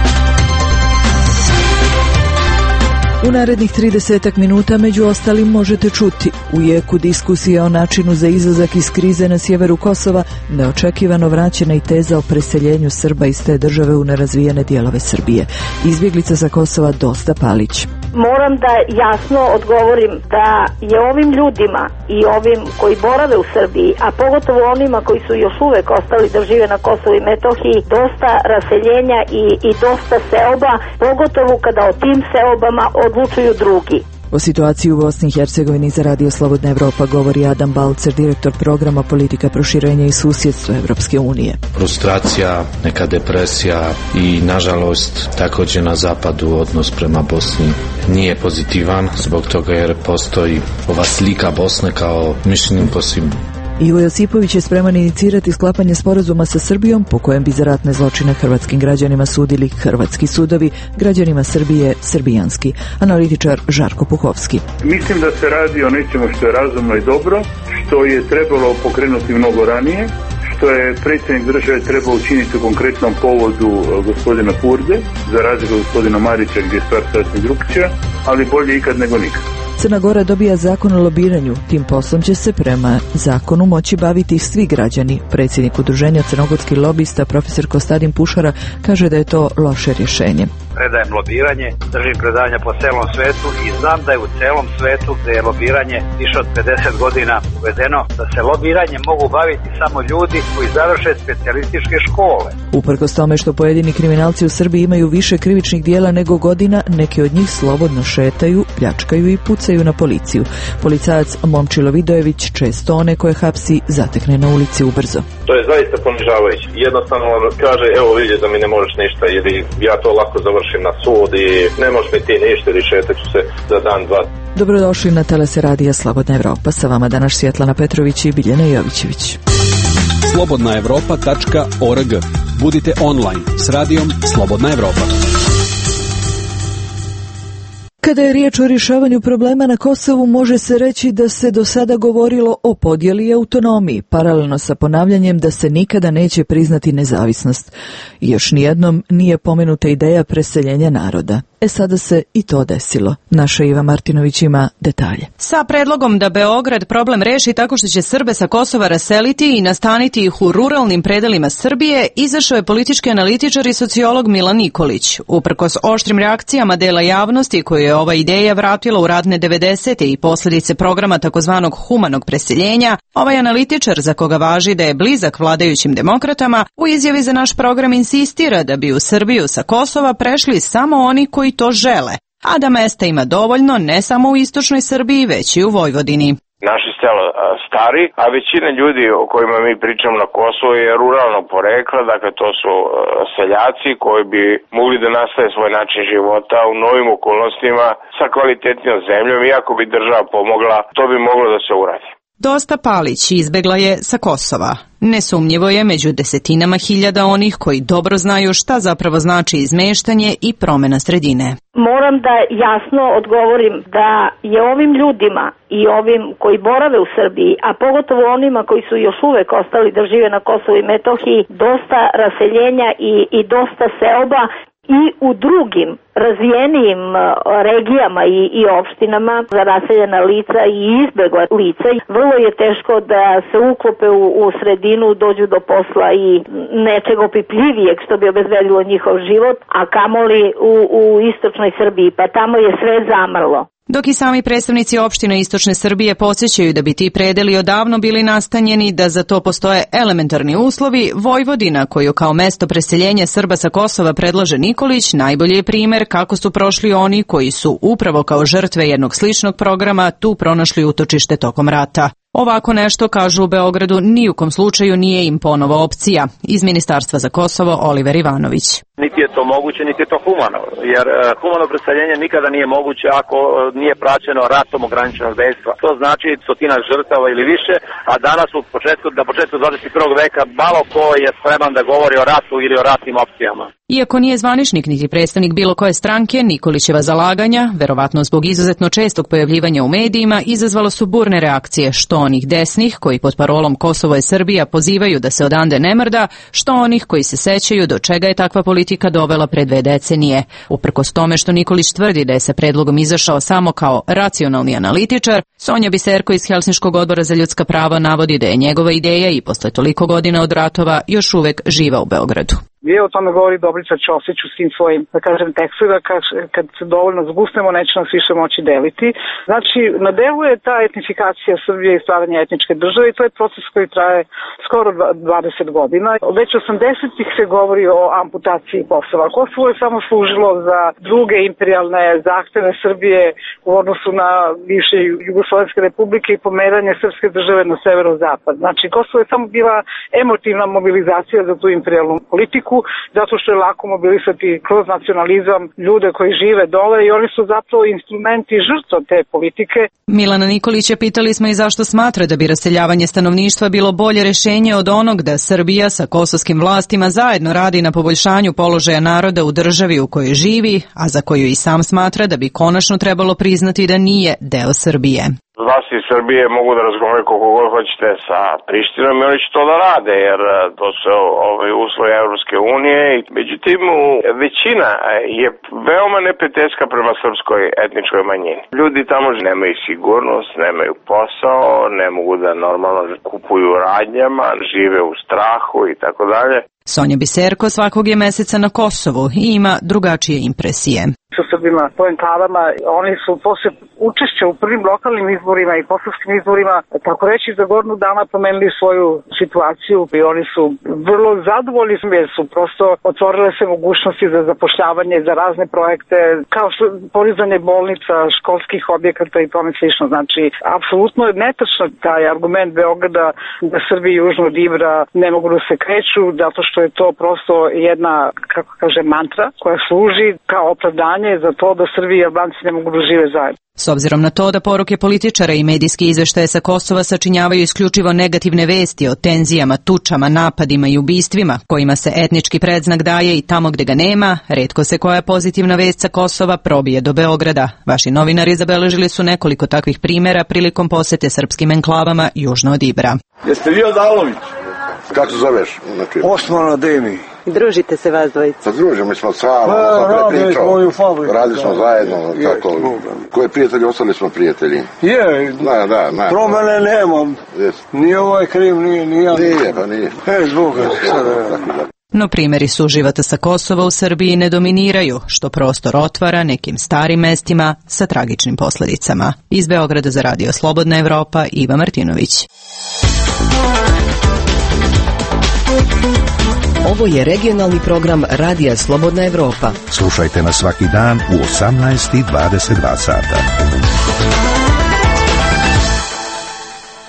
U narednih 30 minuta među ostalim možete čuti u jeku diskusije o načinu za izlazak iz krize na sjeveru Kosova, neočekivano vraćena i teza o preseljenju Srba iz te države u nerazvijene dijelove Srbije. Izbjeglica sa Kosova Dosta Palić. Moram da jasno odgovorim da je ovim ljudima i ovim koji borave u Srbiji, a pogotovo onima koji su još uvek ostali da žive na Kosovu i Metohiji, dosta raseljenja i dosta seoba, pogotovo kada o tim seobama odlučuju drugi. O situaciji u Bosni i Hercegovini za Radio Slobodna Evropa govori Adam Balcer, direktor programa politika proširenja i susjedstva Evropske unije. Frustracija, neka depresija i nažalost također na zapadu odnos prema Bosni nije pozitivan zbog toga jer postoji ova slika Bosne kao Mission Impossible. Ivo Josipović je spreman inicirati sklapanje sporazuma sa Srbijom po kojem bi za ratne zločine hrvatskim građanima sudili hrvatski sudovi, građanima Srbije srbijanski. Analitičar Žarko Puhovski. Mislim da se radi o nečemu što je razumno i dobro, što je trebalo pokrenuti mnogo ranije, što je predsjednik države trebao učiniti u konkretnom povodu gospodina Purde, za razliku od gospodina Marića gdje je stvar sasvim drukčija, ali bolje ikad nego nikad. Crna Gora dobija zakon o lobiranju. Tim poslom će se prema zakonu moći baviti svi građani. Predsjednik udruženja crnogorskih lobista profesor Kostadin Pušara kaže da je to loše rješenje. Predajem lobiranje, držim predavanja po celom svetu i znam da je u celom svetu gdje je lobiranje više od 50 godina uvedeno, da se lobiranje mogu baviti samo ljudi koji završe specijalističke škole. Uprkos tome što pojedini kriminalci u Srbiji imaju više krivičnih dijela nego godina, neki od njih slobodno šetaju, pljačkaju i pucaju na policiju. Policajac Momčilo Vidojević često one koje hapsi zatekne na ulici ubrzo. To je zaista ponižavajuće. Jednostavno kaže, evo vidi da mi ne možeš ništa ili ja to lako završim na sud i ne možeš mi ti ništa ili šetaću se za dan, dva. Dobrodošli na Telese Radija Slobodna Evropa. Sa vama danas Svjetlana Petrović i Biljana Jovićević. slobodnaevropa.org. Budite online s radijom Slobodna Evropa. Kada je riječ o rješavanju problema na Kosovu, može se reći da se do sada govorilo o podjeli i autonomiji, paralelno sa ponavljanjem da se nikada neće priznati nezavisnost. Još nijednom nije pomenuta ideja preseljenja naroda. Sada se i to desilo. Naša Iva Martinović ima detalje. Sa predlogom da Beograd problem reši tako što će Srbe sa Kosova raseliti i nastaniti ih u ruralnim predelima Srbije, izašao je politički analitičar i sociolog Milan Nikolić. Uprkos oštrim reakcijama dela javnosti koju je ova ideja vratila u radne 90. i posljedice programa takozvanog humanog preseljenja, ovaj analitičar, za koga važi da je blizak vladajućim demokratama, u izjavi za naš program insistira da bi u Srbiju sa Kosova prešli samo oni koji to žele, a da mesta ima dovoljno ne samo u istočnoj Srbiji, već i u Vojvodini. Naši selo stari, a većina ljudi o kojima mi pričamo na Kosovu je ruralnog porekla, dakle to su seljaci koji bi mogli da nastave svoj način života u novim okolnostima sa kvalitetnijom zemljom i ako bi država pomogla, to bi moglo da se uradi. Dosta Palić izbegla je sa Kosova. Nesumnjivo je među desetinama hiljada onih koji dobro znaju šta zapravo znači izmeštanje i promjena sredine. Moram da jasno odgovorim da je ovim ljudima i ovim koji borave u Srbiji, a pogotovo onima koji su još uvek ostali da žive na Kosovu i Metohiji, dosta raseljenja i dosta seoba i u drugim razvijenijim regijama i opštinama za raseljena lica i izbegla lica. Vrlo je teško da se uklope u sredinu, dođu do posla i nečeg opipljivijeg što bi obezbedilo njihov život, a kamoli u istočnoj Srbiji, pa tamo je sve zamrlo. Dok i sami predstavnici opština istočne Srbije podsjećaju da bi ti predeli odavno bili nastanjeni, da za to postoje elementarni uslovi, Vojvodina, koju kao mesto preseljenja Srba sa Kosova predlaže Nikolić, najbolji je primer kako su prošli oni koji su upravo kao žrtve jednog sličnog programa tu pronašli utočište tokom rata. Ovako nešto, kažu u Beogradu, ni u kom slučaju nije im ponovo opcija. Iz Ministarstva za Kosovo Oliver Ivanović. Niti je to moguće, niti je to humano, jer humano preseljenje nikada nije moguće ako nije praćeno ratom ograničenog dejstva. To znači 100 žrtava ili više, a danas na početku 21. veka malo ko je spreman da govori o ratu ili o ratnim opcijama. Iako nije zvaničnik niti predstavnik bilo koje stranke, Nikolićeva zalaganja, verovatno zbog izuzetno čestog pojavljivanja u medijima, izazvalo su burne reakcije, što onih desnih koji pod parolom Kosovo je Srbija pozivaju da se odande ne mrda, što onih koji se sećaju do čega je takva politika dovela pre 2 decenije. Uprkos tome što Nikolić tvrdi da je sa predlogom izašao samo kao racionalni analitičar, Sonja Biserko iz Helsinškog odbora za ljudska prava navodi da je njegova ideja i posle toliko godina od ratova još uvek živa u Beogradu. Gdje o tome govori Dobrica Ćosić u svim svojim, da kažem, tekstovima, kad se dovoljno zgusnemo, neće nas više moći deliti. Znači, na delu je ta etnifikacija Srbije i stvaranje etničke države i to je proces koji traje skoro 20 godina. Već 80-ih se govori o amputaciji Kosova. Kosovo je samo služilo za druge imperijalne zahteve Srbije u odnosu na bivše Jugoslovenske republike i pomeranje srpske države na severozapad. Znači, Kosovo je samo bila emotivna mobilizacija za tu imperijalnu politiku, zato što je lako mobilisati kroz nacionalizam ljude koji žive dole i oni su zapravo instrumenti žrtva te politike. Milana Nikolića pitali smo i zašto smatra da bi raseljavanje stanovništva bilo bolje rešenje od onog da Srbija sa kosovskim vlastima zajedno radi na poboljšanju položaja naroda u državi u kojoj živi, a za koju i sam smatra da bi konačno trebalo priznati da nije deo Srbije. Vlasti Srbije mogu da razgovaraju koliko god hoćete sa Prištinom i oni će to da rade, jer to su uslovi Evropske unije. Međutim, većina je veoma neprijateljska prema srpskoj etničkoj manjini. Ljudi tamo nemaju sigurnost, nemaju posao, ne mogu da normalno kupuju radnjama, žive u strahu i tako dalje. Sonja Biserko svakog je meseca na Kosovu i ima drugačije impresije. Sa Srbima po enklavama, oni su posle učešća u prvim lokalnim izborima i kosovskim izborima, tako reći, za godinu dana promenili svoju situaciju i oni su vrlo zadovoljni jer su prosto otvorile se mogućnosti za zapošljavanje, za razne projekte, kao što podizanje bolnica, školskih objekata i tome slično. Znači, apsolutno je netačno taj argument Beograda da Srbi južno od Ibra ne mogu da se kreću, zato što je to prosto jedna, kako kaže, mantra koja služi kao opravdanje za to da Srbi i Albanci ne mogu da žive zajedno. S obzirom na to da poruke političara i medijski izveštaje sa Kosova sačinjavaju isključivo negativne vesti o tenzijama, tučama, napadima i ubistvima, kojima se etnički predznak daje i tamo gde ga nema, retko se koja pozitivna vest sa Kosova probije do Beograda. Vaši novinari zabeležili su nekoliko takvih primjera prilikom posete srpskim enklavama južno od Ibra. Jeste vi Odalović? Kako se zoveš? Znači, Osman Ademi. Družite se vas dvojica? Pa družimo smo samo, radili smo zajedno, tako. Koji prijatelji, ostali smo prijatelji. Je, da. Promene nemam. Nije ovaj kriv, nije ja. Nije, pa nije. Zboga. No primjeri suživota sa Kosova u Srbiji ne dominiraju, što prostor otvara nekim starim mestima sa tragičnim posljedicama. Iz Beograda za Radio Slobodna Evropa, Iva Martinović. Ovo je regionalni program Radija Slobodna Evropa. Slušajte nas svaki dan u 18:22 sata.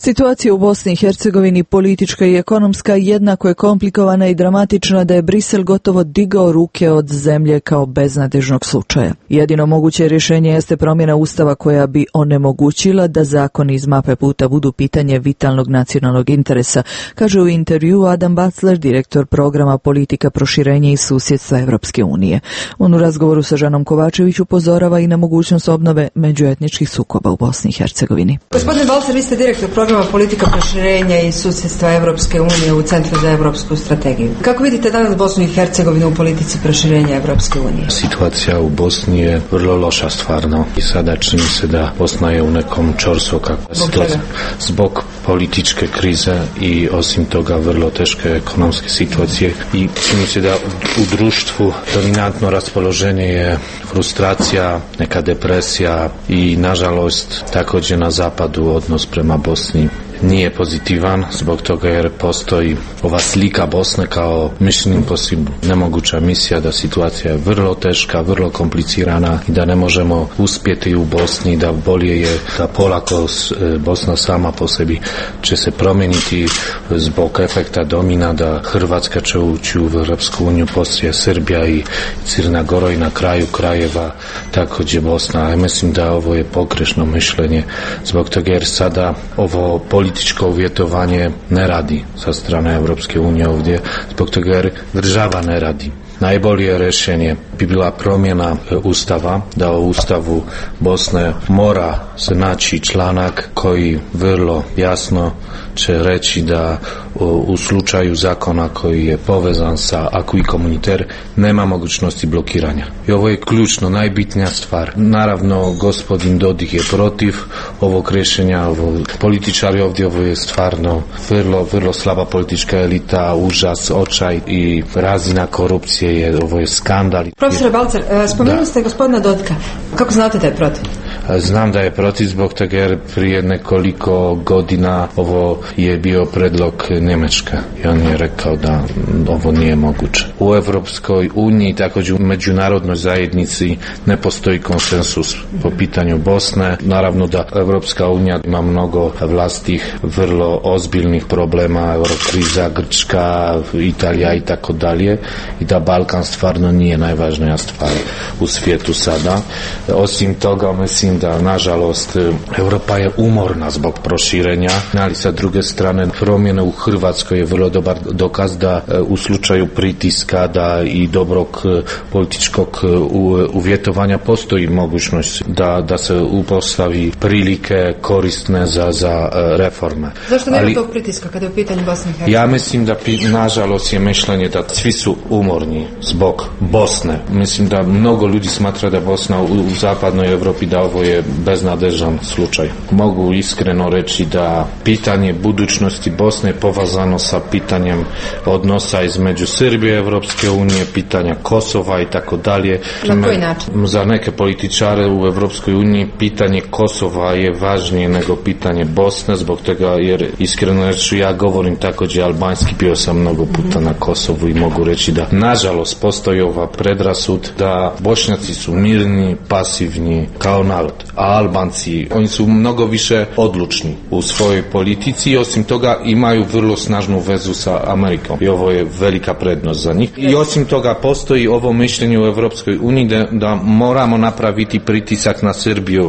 Situacija u Bosni i Hercegovini, politička i ekonomska, jednako je komplikovana i dramatična da je Brisel gotovo digao ruke od zemlje kao beznadežnog slučaja. Jedino moguće rješenje jeste promjena ustava koja bi onemogućila da zakoni iz mape puta budu pitanje vitalnog nacionalnog interesa, kaže u intervju Adam Bacler, direktor programa politika proširenja i susjedstva Evropske unije. On u razgovoru sa Žanom Kovačević upozorava i na mogućnost obnove međuetničkih sukoba u Bosni i Hercegovini. Gospodine Balcer, vi ste direktor programa politika proširenja i susjedstva Evropske unije u Centru za evropsku strategiju. Kako vidite danas Bosnu i Hercegovinu u politici proširenja Evropske unije? Situacija u Bosni je vrlo loša stvarno i sada čini se da Bosna je u nekom čorsoka situacija zbog političke krize i osim toga vrlo teške ekonomske situacije i čini se da u društvu dominantno raspoloženje je frustracija, neka depresija i nažalost također na zapadu odnos prema Bosni nije pozitivan zbog toga jer postoji ova slika Bosne kao mission impossible, nemoguća misija, da situacija je vrlo teška, vrlo komplicirana i da ne možemo uspjeti u Bosni, da bolje je da polako Bosna sama po sebi će se promijeniti zbog efekta domina, da Hrvatska će ući u Europsku uniju, poslije Srbija i Crna Gora i na kraju krajeva također Bosna. Ja mislim da ovo je pogrešno mišljenje zbog toga jer sada ovo političko uvjetovanje ne radi sa strane Europske unije ovdje, zbog toga jer država ne radi. Najbolje rješenje bi bila promjena ustava, da u ustavu Bosne mora se naći članak koji vrlo jasno će reći da u slučaju zakona koji je povezan sa acquis communautaire nema mogućnosti blokiranja. I ovo je ključno, najbitnija stvar. Naravno, gospodin Dodik je protiv ovog rješenja, političari ovdje, ovo je stvarno vrlo slaba politička elita, užas, očaj i razina korupcije, ovo je skandal. Profesor Balcer, spomenuli ste gospodina Dodika. Kako znate da je protiv? Znam da je protiv zbog toga jer prije nekoliko godina ovo je bio predlog Njemačka i on je rekao da ovo nije moguće. U Evropskoj uniji, također u međunarodnoj zajednici ne postoji konsensus po pitanju Bosne. Naravno da Evropska unija ima mnogo vlastih vrlo ozbiljnih problema, eurokriza, Grčka, Italija i tako dalje i da Balkan stvarno nije najvažnija stvar u svijetu sada. Osim toga, mislim da nažalost Europa je umorna zbog proširenja, ali sa druge strane promjene u Hrvatskoj je vrlo dobar dokaz da u slučaju pritiska da i dobrog političkog uvjetovanja postoji mogućnost da se upostavi prilike korisne za reforme. Zašto nema tog pritiska kada je u pitanju Bosne i Hercegovine? Ja mislim da nažalost je mišljenje da svi su umorni zbog Bosne. Mislim da mnogo ljudi smatra da Bosna u zapadnoj Europi da ovo je beznadežan slučaj. Mogu iskreno reći da pitanje budućnosti Bosne je povezano sa pitanjem odnosa između Srbije i Evropske unije, pitanja Kosova i tako dalje. Na koji način? Za neke političare u Evropskoj uniji pitanje Kosova je važnije nego pitanje Bosne, zbog toga jer iskreno reći ja govorim također albanski, bio sam mnogo puta na Kosovu i mogu reći da nažalost postoji ova predrasud da Bošnjaci su mirni, pasivni kao narod, a Albanci oni su mnogo više odlučni u svojoj politici i osim toga imaju vrlo snažnu vezu sa Amerikom i ovo je velika prednost za njih. I osim toga postoji ovo mišljenje u Evropskoj uniji da moramo napraviti pritisak na Srbiju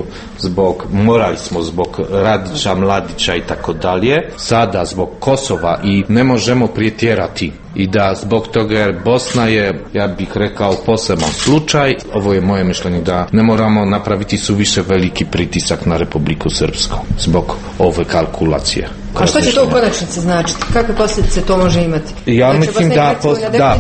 morali smo zbog Radića, Mladića i tako dalje, sada zbog Kosova i ne možemo pretjerati. I da zbog toga jer Bosna je, ja bih rekao, poseban slučaj. Ovo je moje mišljenje da ne moramo napraviti suviše veliki pritisak na Republiku Srpsku zbog ove kalkulacije. A što će to u konačnici značiti? Kakve posljedice to može imati? Ja mislim da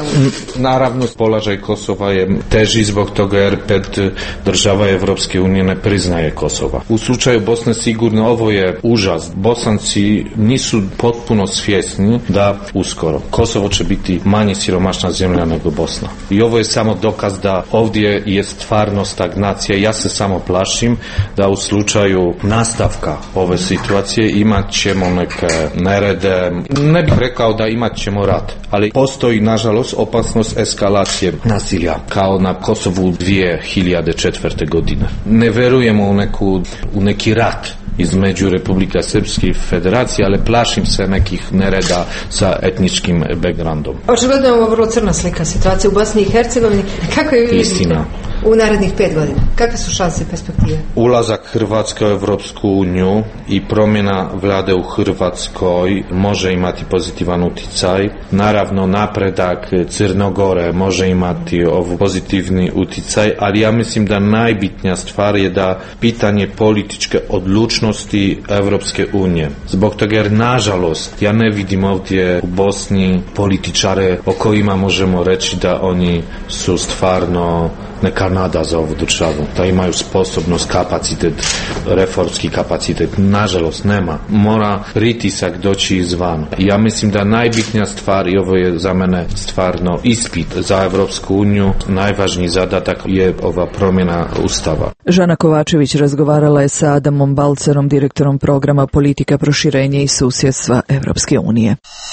naravno položaj Kosova je teži zbog toga jer 5 država Evropske unije ne priznaje Kosova. U slučaju Bosne sigurno ovo je užas. Bosanci nisu potpuno svjesni da uskoro Kosovo će biti manje siromašna zemlja nego Bosna. I ovo je samo dokaz da ovdje je stvarno stagnacija. Ja se samo plašim da u slučaju nastavka ove situacije imat ćemo neke nerede. Ne bih rekao da imat ćemo rat, ali postoji nažalost opasnost eskalacije nasilja kao na Kosovu 2004. godine. Ne verujemo u neki rat između Republika Srpske i Federacije, ali plašim se nekih nereda sa etničkim backgroundom. Očigledno je ovo vrlo crna slika situacije u Bosni i Hercegovini. Kako je istina u narednih 5 godina? Kakve su šanse i perspektive? Ulazak Hrvatske u Evropsku uniju i promjena vlade u Hrvatskoj može imati pozitivan utjecaj. Naravno, napredak Crnogore može imati pozitivni utjecaj, ali ja mislim da najbitnija stvar je da pitanje političke odlučnosti Evropske unije. Zbog toga jer, nažalost, ja ne vidim ovdje u Bosni političare o kojima možemo reći da oni su stvarno neka nada za ovu državu, da imaju sposobnost, kapacitet, reformski kapacitet. Nažalost nema. Mora pritisak doći izvan. Ja mislim da najbitnija stvar, i ovo je za mene stvarno ispit za Evropsku uniju, najvažniji zadatak je ova promjena Ustava. Žana Kovačević razgovarala je sa Adamom Balcerom, direktorom programa Politika proširenja i susjedstva Evropske unije.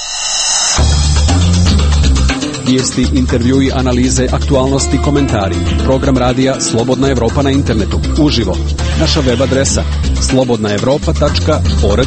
Vijesti, intervjui, analize, aktualnosti, komentari. Program radija Slobodna Evropa na internetu. Uživo. Naša web adresa slobodnaevropa.org.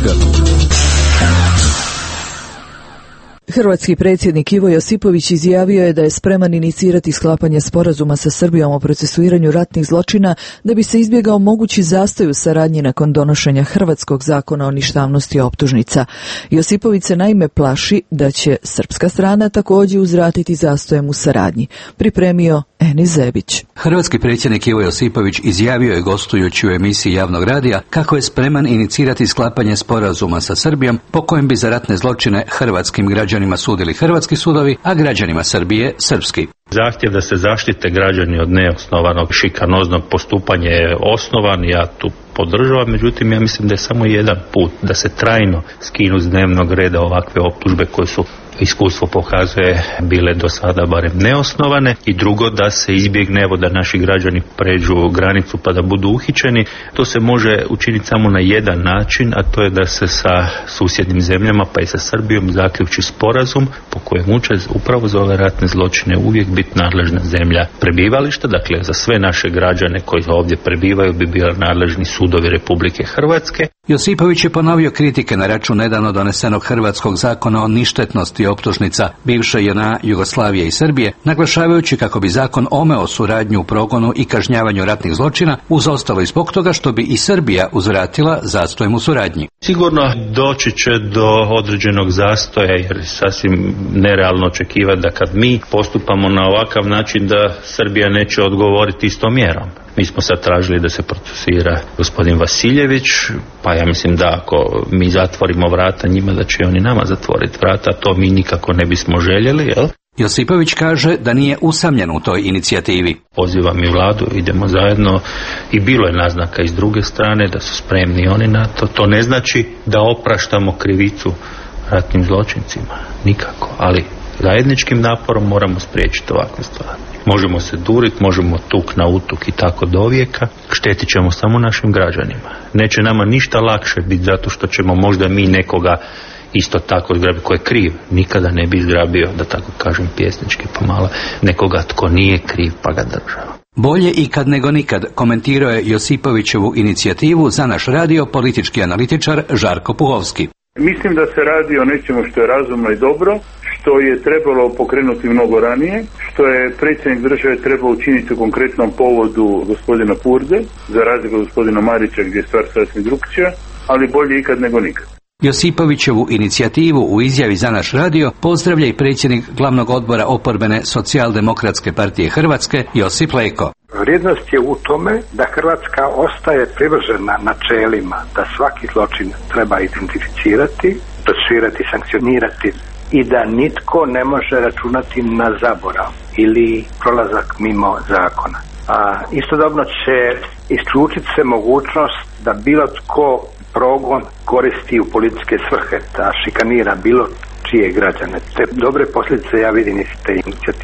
Hrvatski predsjednik Ivo Josipović izjavio je da je spreman inicirati sklapanje sporazuma sa Srbijom o procesuiranju ratnih zločina da bi se izbjegao mogući zastoj u saradnji nakon donošenja hrvatskog zakona o ništavnosti optužnica. Josipović se naime plaši da će srpska strana također uzvratiti zastojem u saradnji. Pripremio Enis Zebić. Hrvatski predsjednik Ivo Josipović izjavio je gostujući u emisiji javnog radija kako je spreman inicirati sklapanje sporazuma sa Srbijom po kojem bi za ratne zločine hrvatskim građanima sudili hrvatski sudovi, a građanima Srbije srpski. Zahtjev da se zaštite građani od neosnovanog šikanoznog postupanja je osnovan, ja tu podržavam, međutim ja mislim da je samo jedan put da se trajno skinu s dnevnog reda ovakve optužbe koje su, iskustvo pokazuje, bile do sada barem neosnovane, i drugo da se izbjegne da naši građani pređu granicu pa da budu uhićeni. To se može učiniti samo na jedan način, a to je da se sa susjednim zemljama pa i sa Srbijom zaključi sporazum po kojem će upravo za ove ratne zločine uvijek biti nadležna zemlja prebivališta, dakle za sve naše građane koji ovdje prebivaju bi bili nadležni sudovi Republike Hrvatske. Josipović je ponovio kritike na račun nedavno donesenog hrvatskog zakona o ništetnosti optužnica bivše JNA, Jugoslavije i Srbije, naglašavajući kako bi zakon omeo suradnju u progonu i kažnjavanju ratnih zločina, uz ostalo i zbog toga što bi i Srbija uzvratila zastojem u suradnji. Sigurno doći će do određenog zastoja, jer je sasvim nerealno očekivati da kad mi postupamo na ovakav način da Srbija neće odgovoriti istom mjerom. Mi smo sad tražili da se procesira gospodin Vasiljević, pa ja mislim da ako mi zatvorimo vrata njima, da će oni nama zatvoriti vrata, to mi nikako ne bismo željeli, jel? Josipović kaže da nije usamljen u toj inicijativi. Pozivam i vladu, idemo zajedno, i bilo je naznaka iz druge strane da su spremni oni na to. To ne znači da opraštamo krivicu ratnim zločincima, nikako, ali zajedničkim naporom moramo spriječiti ovakve stvari. Možemo se duriti, možemo tuk na utuk i tako do vijeka, štetit ćemo samo našim građanima. Neće nama ništa lakše biti zato što ćemo možda mi nekoga isto tako zgrabiti ko je kriv. Nikada ne bi zgrabio, da tako kažem pjesnički pomalo, nekoga tko nije kriv pa ga država. Bolje ikad nego nikad, komentirao je Josipovićevu inicijativu za naš radio politički analitičar Žarko Puhovski. Mislim da se radi o nečemu što je razumno i dobro, što je trebalo pokrenuti mnogo ranije, što je predsjednik države trebao učiniti u konkretnom povodu gospodina Purde, za razliku od gospodina Marića gdje je stvar sasvim drukčija, ali bolje ikad nego nikad. Josipovićevu inicijativu u izjavi za naš radio pozdravlja i predsjednik glavnog odbora oporbene Socijaldemokratske partije Hrvatske Josip Leko. Vrijednost je u tome da Hrvatska ostaje privržena načelima da svaki zločin treba identificirati, procesuirati, sankcionirati i da nitko ne može računati na zaborav ili prolazak mimo zakona. A istodobno će isključiti se mogućnost da bilo tko progon koristi u političke svrhe, da šikanira bilo čije građane. Te dobre posljedice ja vidim iz te inicijative.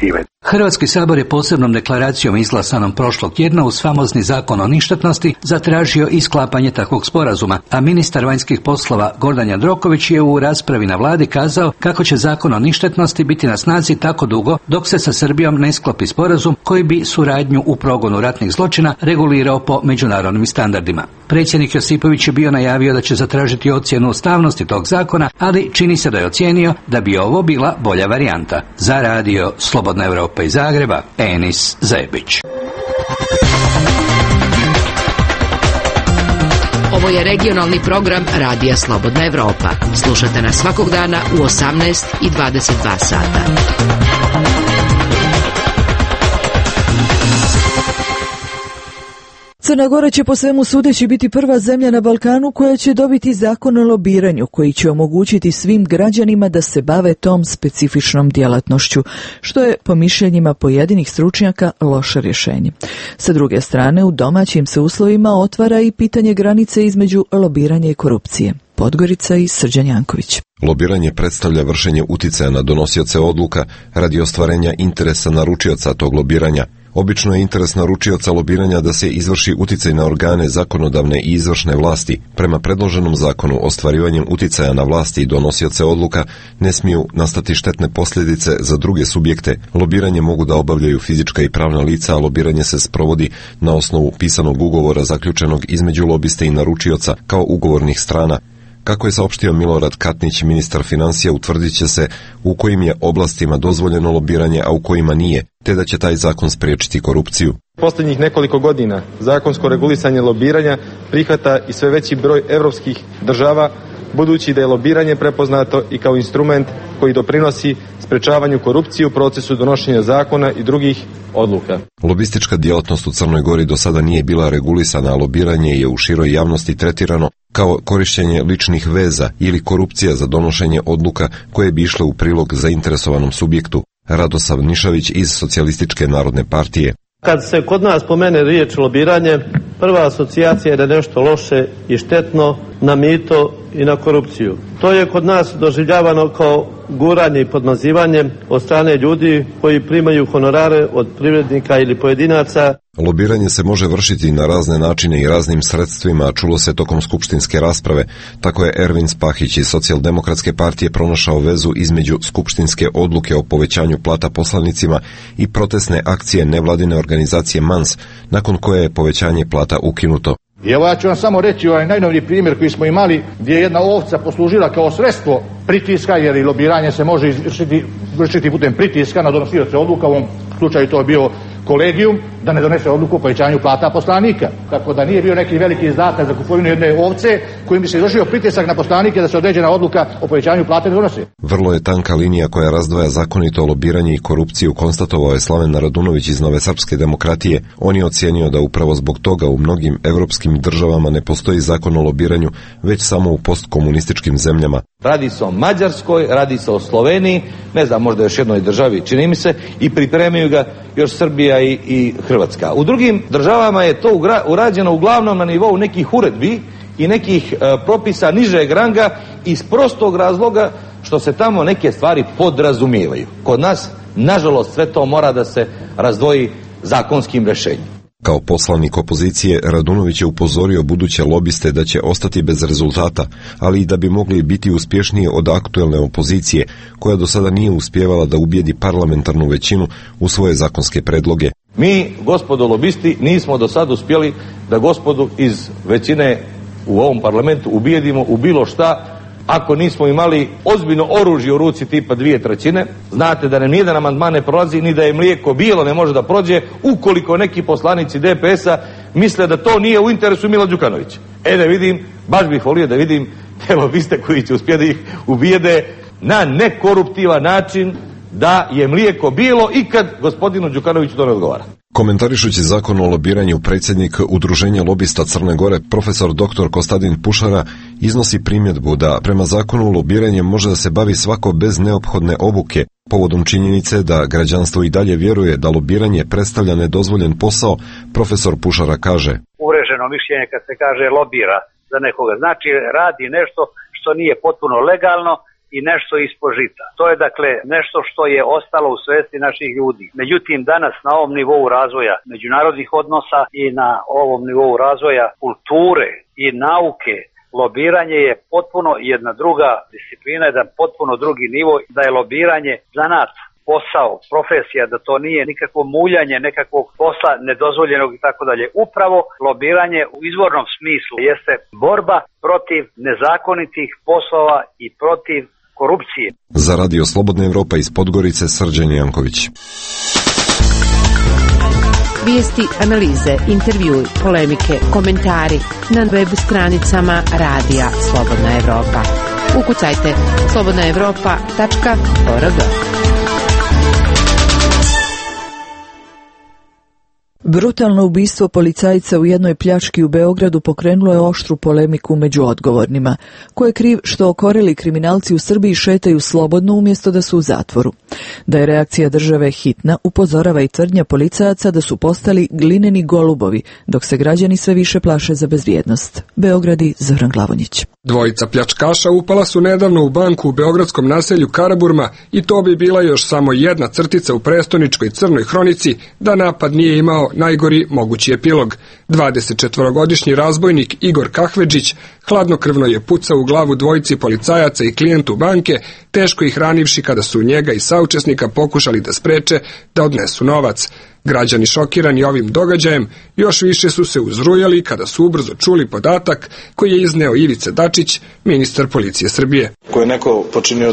Hrvatski sabor je posebnom deklaracijom izglasanom prošlog tjedna uz famozni zakon o ništetnosti zatražio i sklapanje takvog sporazuma, a ministar vanjskih poslova Gordan Jandroković je u raspravi na vladi kazao kako će zakon o ništetnosti biti na snazi tako dugo dok se sa Srbijom ne sklopi sporazum koji bi suradnju u progonu ratnih zločina regulirao po međunarodnim standardima. Predsjednik Josipović je bio najavio da će zatražiti ocjenu ustavnosti tog zakona, ali čini se da je ocijenio da bi ovo bila bolja varijanta. Za radio Slobodna Evropa iz Zagreba, Enis Zebić. Ovo je regionalni program Radija Slobodna Evropa. Slušate nas svakog dana u 18 i 22 sata. Crna Gora će po svemu sudeći biti prva zemlja na Balkanu koja će dobiti zakon o lobiranju koji će omogućiti svim građanima da se bave tom specifičnom djelatnošću, što je po mišljenjima pojedinih stručnjaka loše rješenje. Sa druge strane, u domaćim se uslovima otvara i pitanje granice između lobiranja i korupcije. Podgorica i Srđan Janković. Lobiranje predstavlja vršenje uticaja na donosioce odluka radi ostvarenja interesa naručioca tog lobiranja. Obično je interes naručioca lobiranja da se izvrši uticaj na organe zakonodavne i izvršne vlasti. Prema predloženom zakonu, ostvarivanjem uticaja na vlasti i donosioce odluka ne smiju nastati štetne posljedice za druge subjekte. Lobiranje mogu da obavljaju fizička i pravna lica, a lobiranje se sprovodi na osnovu pisanog ugovora zaključenog između lobiste i naručioca kao ugovornih strana. Kako je saopštio Milorad Katnić, ministar financija, utvrdit će se u kojim je oblastima dozvoljeno lobiranje, a u kojima nije, te da će taj zakon spriječiti korupciju. Posljednjih nekoliko godina zakonsko regulisanje lobiranja prihvata i sve veći broj europskih država, budući da je lobiranje prepoznato i kao instrument koji doprinosi sprečavanju korupcije u procesu donošenja zakona i drugih odluka. Lobistička djelatnost u Crnoj Gori do sada nije bila regulisana, a lobiranje je u široj javnosti tretirano kao korištenje ličnih veza ili korupcija za donošenje odluka koje bi išle u prilog zainteresovanom subjektu. Radosav Nišavić iz Socijalističke narodne partije. Kad se kod nas pomene riječ lobiranje, prva asocijacija je da nešto loše i štetno na mito i na korupciju. To je kod nas doživljavano kao guranje i podmazivanje od strane ljudi koji primaju honorare od privrednika ili pojedinaca. Lobiranje se može vršiti na razne načine i raznim sredstvima, čulo se tokom skupštinske rasprave. Tako je Ervin Spahić iz Socijaldemokratske partije pronašao vezu između skupštinske odluke o povećanju plata poslanicima i protestne akcije nevladine organizacije MANS, nakon koje je povećanje plata ukinuto. I evo ja ću vam samo reći ovaj najnoviji primjer koji smo imali, gdje je jedna ovca poslužila kao sredstvo pritiska, jer i lobiranje se može vršiti putem pritiska na donosioce odluka, u ovom slučaju to je bio kolegijum, da ne donese odluku o povećanju plata poslanika. Tako da nije bio neki veliki izdatak za kupovinu jedne ovce kojim bi se izvršio pritisak na poslanike da se određena odluka o povećanju plata ne donose. Vrlo je tanka linija koja razdvaja zakonito lobiranje i korupciju, konstatovao je Slaven Radunović iz Nove Srpske demokratije. On je ocijenio da upravo zbog toga u mnogim evropskim državama ne postoji zakon o lobiranju, već samo u postkomunističkim zemljama. Radi se o Mađarskoj, radi se o Sloveniji, ne znam, možda još jednoj državi, čini mi se, i pripremaju ga još Srbija i Hrvatska. U drugim državama je to urađeno uglavnom na nivou nekih uredbi i nekih propisa nižeg ranga iz prostog razloga što se tamo neke stvari podrazumijevaju. Kod nas, nažalost, sve to mora da se razdvoji zakonskim rješenjem. Kao poslanik opozicije, Radunović je upozorio buduće lobiste da će ostati bez rezultata, ali i da bi mogli biti uspješniji od aktuelne opozicije, koja do sada nije uspijevala da ubijedi parlamentarnu većinu u svoje zakonske predloge. Mi, gospodo lobisti, nismo do sada uspjeli da gospodu iz većine u ovom parlamentu ubijedimo u bilo šta, ako nismo imali ozbiljno oružje u ruci tipa 2/3, znate da nam nijedan amandman ne prolazi, ni da je mlijeko bijelo ne može da prođe, ukoliko neki poslanici DPS-a misle da to nije u interesu Mila Đukanovića. Da vidim, baš bih volio da vidim te lobiste koji će uspjeti da ih ubijede na nekoruptivan način, da je mlijeko bijelo i kad gospodinu Đukanoviću to ne odgovara. Komentarišući zakon o lobiranju, predsjednik Udruženja lobista Crne Gore, profesor dr. Kostadin Pušara, iznosi primjedbu da prema zakonu lobiranje može da se bavi svako bez neophodne obuke. Povodom činjenice da građanstvo i dalje vjeruje da lobiranje predstavlja nedozvoljen posao, profesor Pušara kaže: uvreženo mišljenje kad se kaže lobira za nekoga, znači radi nešto što nije potpuno legalno i nešto ispod žita. To je dakle nešto što je ostalo u svesti naših ljudi. Međutim, danas na ovom nivou razvoja međunarodnih odnosa i na ovom nivou razvoja kulture i nauke, lobiranje je potpuno jedna druga disciplina, jedan potpuno drugi nivo, da je lobiranje zanat, posao, profesija, da to nije nikakvo muljanje nekakvog posla nedozvoljenog i tako dalje. Upravo lobiranje u izvornom smislu jeste borba protiv nezakonitih poslova i protiv korupcije. Za Radio Slobodna Evropa iz Podgorice, Srđan Janković. Vijesti, analize, intervjui, polemike, komentari na web stranicama Radija Slobodna Evropa. Ukucajte slobodnaevropa.org. Brutalno ubistvo policajca u jednoj pljački u Beogradu pokrenulo je oštru polemiku među odgovornima. Ko je kriv što okoreli kriminalci u Srbiji šetaju slobodno umjesto da su u zatvoru? Da je reakcija države hitna, upozorava i tvrdnja policajaca da su postali glineni golubovi, dok se građani sve više plaše za bezbjednost. Beogradi, Zoran Glavonjić. Dvojica pljačkaša upala su nedavno u banku u beogradskom naselju Karaburma i to bi bila još samo jedna crtica u prestoničkoj crnoj hronici da napad nije imao najgori mogući epilog. 24-godišnji razbojnik Igor Kahvedžić hladnokrvno je pucao u glavu dvojici policajaca i klijentu banke, teško ih ranivši kada su njega i saučesnika pokušali da spreče da odnesu novac. Građani šokirani ovim događajem još više su se uzrujali kada su ubrzo čuli podatak koji je izneo Ivica Dačić, ministar policije Srbije. Ko je neko počinio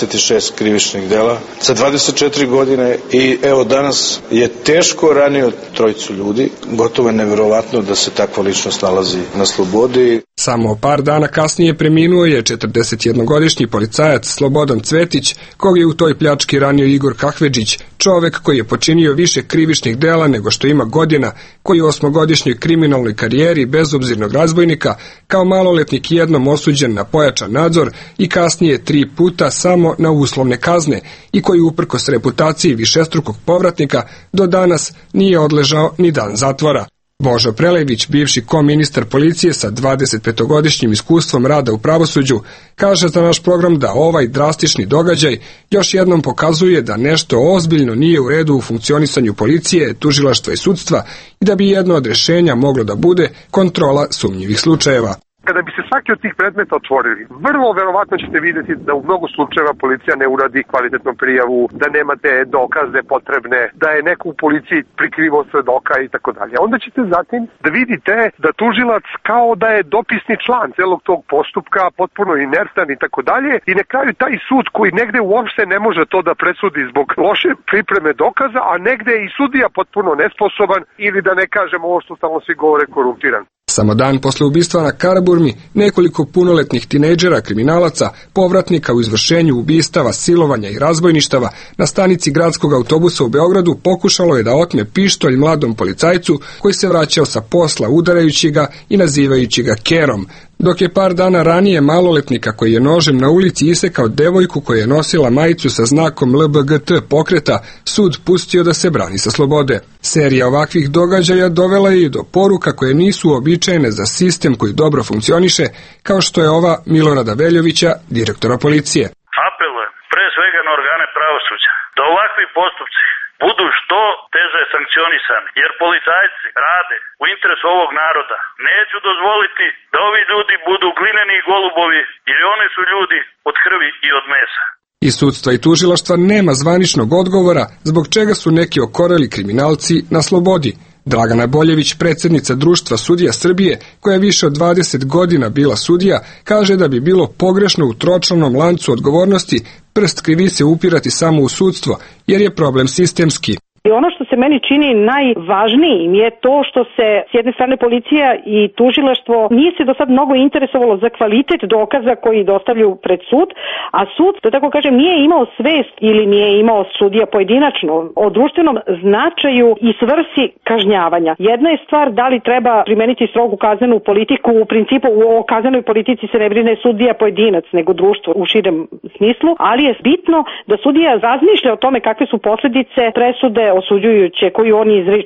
26 krivičnih dela za 24 godine i evo danas je teško ranio trojicu ljudi. Gotovo je neverovatno da se takva ličnost nalazi na slobodi. Samo par dana kasnije preminuo je 41-godišnji policajac Slobodan Cvetić, kog je u toj pljački ranio Igor Kahvedžić, čovek koji je počinio više krivičnih dela nego što ima godina, koji u 8-godišnjoj kriminalnoj karijeri bezobzirnog razbojnika kao maloletnik jednom osuđen na pojačan nadzor i kasnije 3 puta samo na uslovne kazne i koji uprkos reputaciji višestrukog povratnika do danas nije odležao ni dan zatvora. Božo Prelević, bivši koministar policije sa 25-godišnjim iskustvom rada u pravosuđu, kaže za naš program da ovaj drastični događaj još jednom pokazuje da nešto ozbiljno nije u redu u funkcionisanju policije, tužilaštva i sudstva i da bi jedno od rješenja moglo da bude kontrola sumnjivih slučajeva. Kada bi se svaki od tih predmeta otvorili, vrlo verovatno ćete vidjeti da u mnogo slučajeva policija ne uradi kvalitetnu prijavu, da nemate dokaze potrebne, da je neko u policiji prikrivao svedoka i tako dalje. Onda ćete zatim da vidite da tužilac kao da je dopisni član celog tog postupka, potpuno inertan i tako dalje, i na kraju taj sud koji negde uopšte ne može to da presudi zbog loše pripreme dokaza, a negde je i sudija potpuno nesposoban ili da ne kažemo ovo što stalno svi govore korumpiran. Samo dan posle ubistva na Karaburmi, nekoliko punoletnih tinejdžera kriminalaca, povratnika u izvršenju ubistava, silovanja i razbojništava na stanici gradskog autobusa u Beogradu pokušalo je da otme pištolj mladom policajcu koji se vraćao sa posla udarajući ga i nazivajući ga kerom, dok je par dana ranije maloletnika koji je nožem na ulici isekao devojku koja je nosila majicu sa znakom LBGT pokreta, sud pustio da se brani sa slobode. Serija ovakvih događaja dovela je i do poruka koje nisu uobičajene za sistem koji dobro funkcioniše, kao što je ova Milorada Veljovića, direktora policije. Apelujem pre svega na organe pravosuđa da ovakvi postupci budu što teže sankcionisani, jer policajci rade u interesu ovog naroda. Neću dozvoliti da ovi ljudi budu glineni golubovi, jer oni su ljudi od krvi i od mesa. Iz sudstva i tužilaštva nema zvaničnog odgovora zbog čega su neki okoreli kriminalci na slobodi. Dragana Boljević, predsjednica Društva sudija Srbije, koja je više od 20 godina bila sudija, kaže da bi bilo pogrešno u tročlanom lancu odgovornosti prst krivice upirati samo u sudstvo, jer je problem sistemski. I ono što se meni čini najvažnijim je to što se s jedne strane policija i tužilaštvo nije se do sad mnogo interesovalo za kvalitet dokaza koji dostavljaju pred sud, a sud, da tako kažem, nije imao svest ili nije imao sudija pojedinačno o društvenom značaju i svrsi kažnjavanja. Jedna je stvar da li treba primeniti strogu kaznenu politiku, u principu o kaznenoj politici se ne brine sudija pojedinac, nego društvo u širem smislu, ali je bitno da sudija razmišlja o tome kakve su posljedice presude osuđujuće koju on izriče.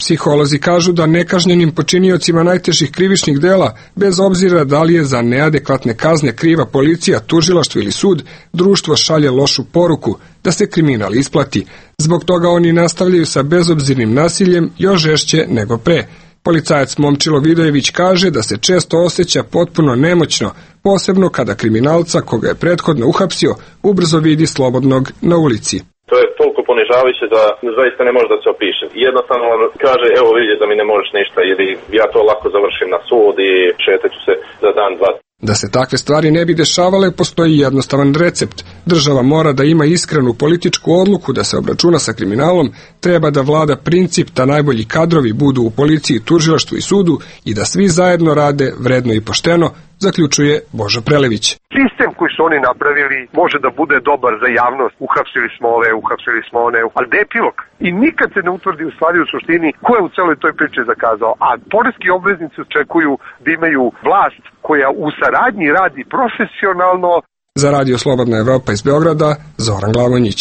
Psiholozi kažu da nekažnjenim počiniocima najtežih krivičnih dela, bez obzira da li je za neadekvatne kazne kriva policija, tužilaštvo ili sud, društvo šalje lošu poruku da se kriminal isplati. Zbog toga oni nastavljaju sa bezobzirnim nasiljem još žešće nego pre. Policajac Momčilo Vidojević kaže da se često osjeća potpuno nemoćno, posebno kada kriminalca koga je prethodno uhapsio ubrzo vidi slobodnog na ulici. To je toliko ponižavajuće da zaista ne može da se opiše. Jednostavno on kaže, evo vidite da mi ne možeš ništa ili ja to lako završim na sud i šetaću se za dan, dva. Da se takve stvari ne bi dešavale, postoji jednostavan recept. Država mora da ima iskrenu političku odluku da se obračuna sa kriminalom, treba da vlada princip da najbolji kadrovi budu u policiji, tužilaštvu i sudu i da svi zajedno rade vredno i pošteno, zaključuje Božo Prelević. Sistem koji su oni napravili može da bude dobar za javnost. Uhapsili smo ove, uhapsili smo one, ali gde je epilog? I nikad se ne utvrdi u stvari u suštini ko je u celoj toj priči zakazao. A poreski obveznici očekuju da imaju vlast koja u saradnji radi profesionalno. Za Radio Slobodna Evropa iz Beograda, Zoran Glavonjić.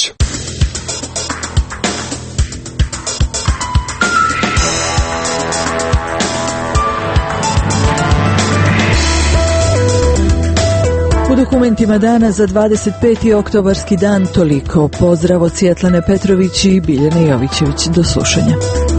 U dokumentima dana za 25. oktobarski dan toliko. Pozdrav od Svjetlane Petrović i Biljane Jovićević. Do slušanja.